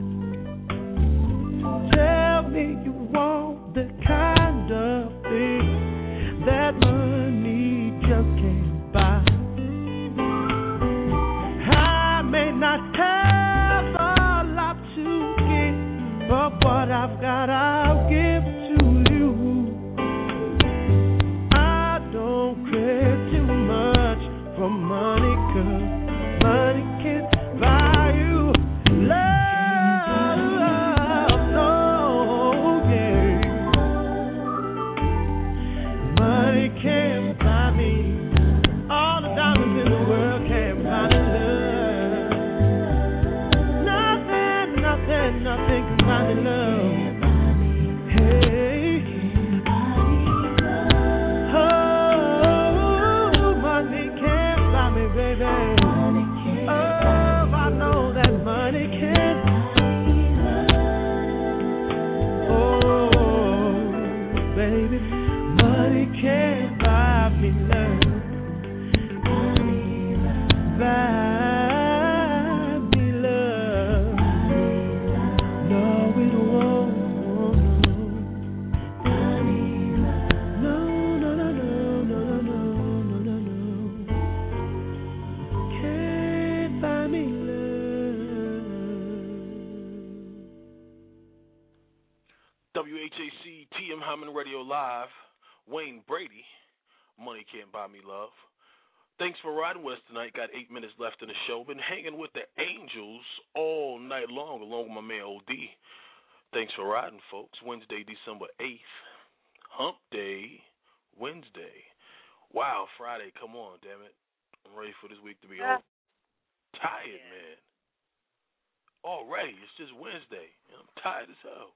Tell me you want the kind of thing that money just can't buy. I may not have a lot to give, but what I've got I'll give to you. I don't care too much for money, 'cause money can't buy you love. No, yeah. Money can't buy me. All the diamonds in the world can't buy me love. Nothing can buy me love. Hey. Oh, money can't buy me, baby. Oh, I know that money can't. Oh, baby, money can't buy me love. Buy me love. No, it won't. No, no, no, no, no, no, no, no, no. Can't buy me love. WHAC TM Hyman Radio Live. Wayne Brady. Money Can't Buy Me Love. Thanks for riding with us tonight. Got 8 minutes left in the show. Been hanging with the Angels all night long, along with my man OD. Thanks for riding, folks. Wednesday, December 8th. Hump Day, Wednesday. Wow, Friday. Come on, damn it. I'm ready for this week to be over. Tired, man. Already. It's just Wednesday. I'm tired as hell.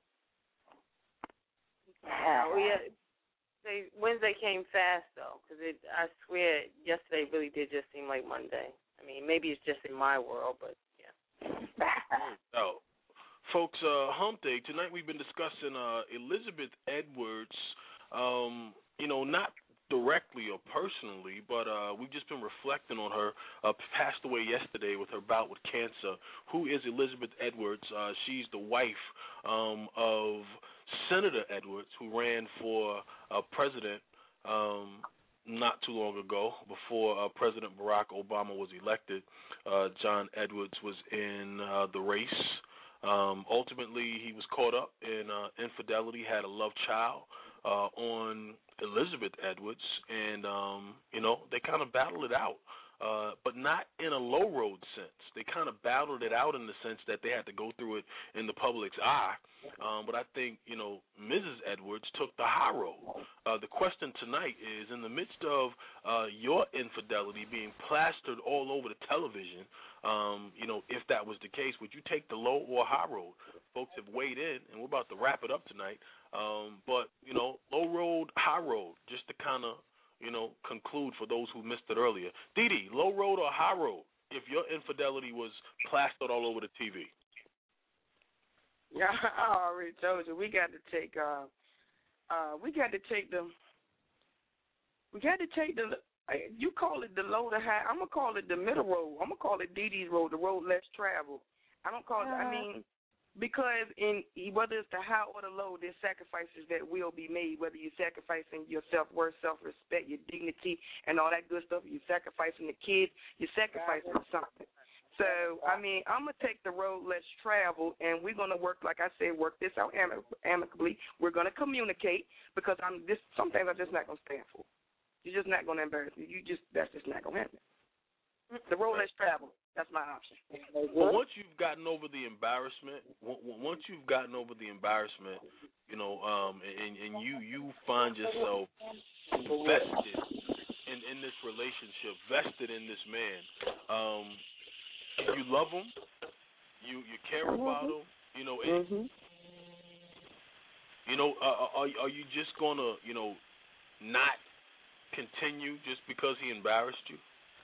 Wednesday came fast, though, because I swear yesterday really did just seem like Monday. I mean, maybe it's just in my world, but yeah. Oh, folks, Hump Day. Tonight we've been discussing Elizabeth Edwards, not directly or personally, but we've just been reflecting on her. Passed away yesterday with her bout with cancer. Who is Elizabeth Edwards? She's the wife of Senator Edwards, who ran for president not too long ago, before President Barack Obama was elected. John Edwards was in the race. Ultimately, he was caught up in infidelity, had a love child on Elizabeth Edwards, and, they kind of battled it out. But not in a low road sense. They kind of battled it out in the sense that they had to go through it in the public's eye. But I think, Mrs. Edwards took the high road. The question tonight is, in the midst of your infidelity being plastered all over the television, if that was the case, would you take the low or high road? Folks have weighed in, and we're about to wrap it up tonight. But low road, high road, just to kind of, conclude for those who missed it earlier. Dee, low road or high road if your infidelity was plastered all over the TV? Yeah, I already told you. We got to take the you call it the low to high. I'm going to call it the middle road. I'm going to call it Dee Dee's road, the road less traveled. I don't call it, because whether it's the high or the low, there's sacrifices that will be made, whether you're sacrificing your self-worth, self-respect, your dignity, and all that good stuff. You're sacrificing the kids. You're sacrificing something. So, I'm going to take the road less traveled, and we're going to work, like I said, work this out amicably. We're going to communicate, because some things I'm just not going to stand for. You're just not going to embarrass me. That's just not going to happen. The road less traveled. That's my option. Well, once you've gotten over the embarrassment, and you find yourself vested in this relationship, vested in this man, you love him, you care about him, are you just gonna not continue just because he embarrassed you?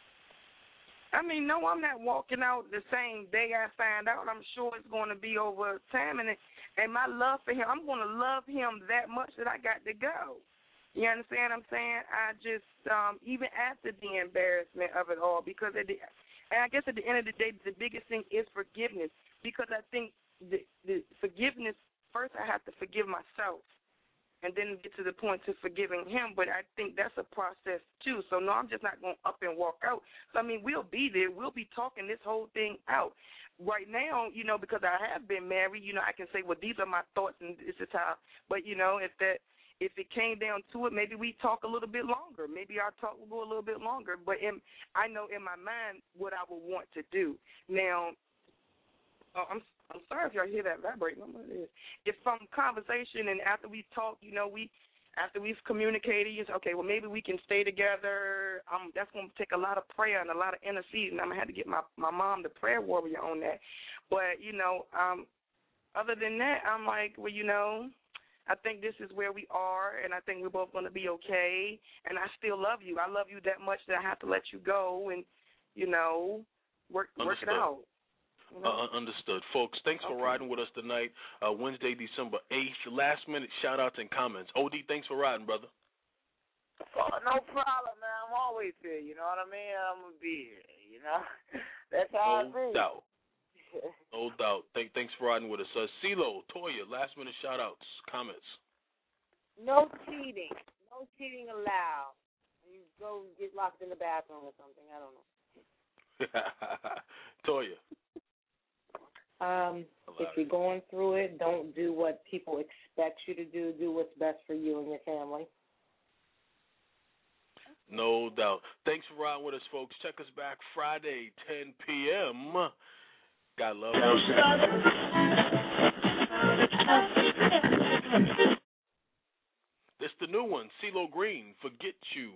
No, I'm not walking out the same day I find out. I'm sure it's going to be over time. And my love for him, I'm going to love him that much that I got to go. You understand what I'm saying? I just, even after the embarrassment of it all, because and I guess at the end of the day, the biggest thing is forgiveness, because I think the forgiveness, first I have to forgive myself and then get to the point to forgiving him, but I think that's a process too. So, no, I'm just not going to up and walk out. So, I mean, we'll be there. We'll be talking this whole thing out. Right now, you know, because I have been married, you know, I can say, well, these are my thoughts and this is how, but, you know, if it came down to it, maybe we talk a little bit longer. Maybe our talk will go a little bit longer. But I know in my mind what I would want to do. Now, I'm sorry if y'all hear that vibrating. If from conversation and after we talk, you know, after we've communicated, you say, okay, well, maybe we can stay together. That's going to take a lot of prayer and a lot of interceding. I'm going to have to get my mom, the prayer warrior, on that. But, you know, other than that, I'm like, well, you know, I think this is where we are, and I think we're both going to be okay, and I still love you. I love you that much that I have to let you go and, you know, work it out. You know? Understood. Folks, thanks for riding with us tonight, Wednesday, December 8th. Last-minute shout-outs and comments. OD, thanks for riding, brother. Oh, no problem, man. I'm always here, you know what I mean? I'm going to be here, you know? That's how I think. No doubt. No doubt. Thanks for riding with us. CeeLo, Toya, last-minute shout-outs, comments. No cheating. No cheating allowed. You go get locked in the bathroom or something. I don't know. Toya. If you're going through it, don't do what people expect you to do. Do what's best for you and your family. No doubt. Thanks for riding with us, folks. Check us back Friday, 10 p.m. God love you. This the new one, CeeLo Green, Forget You.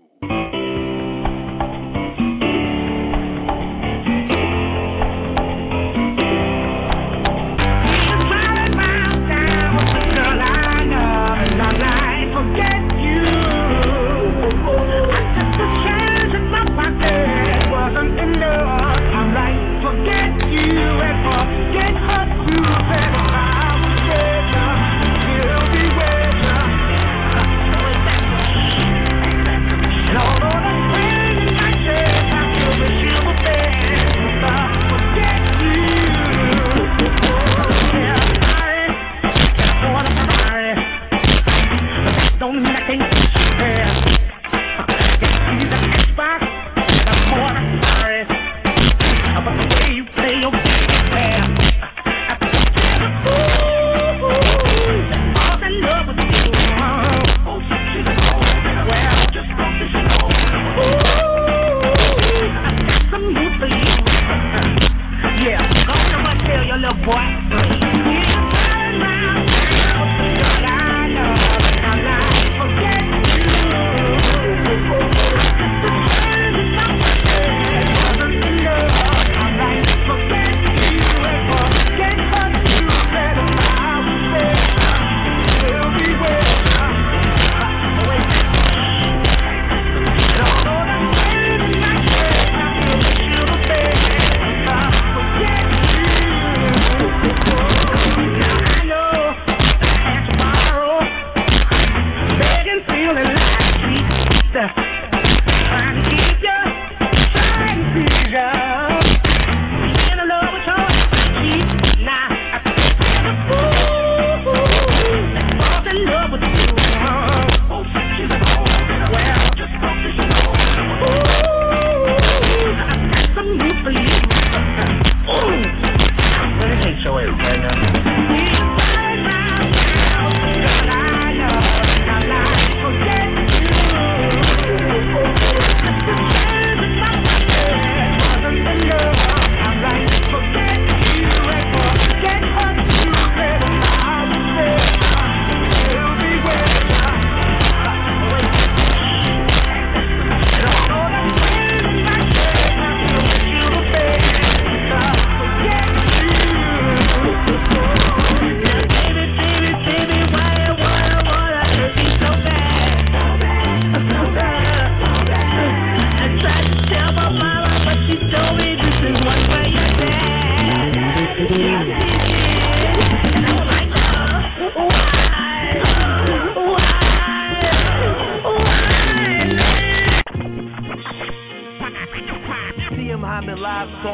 Hyman Live Talk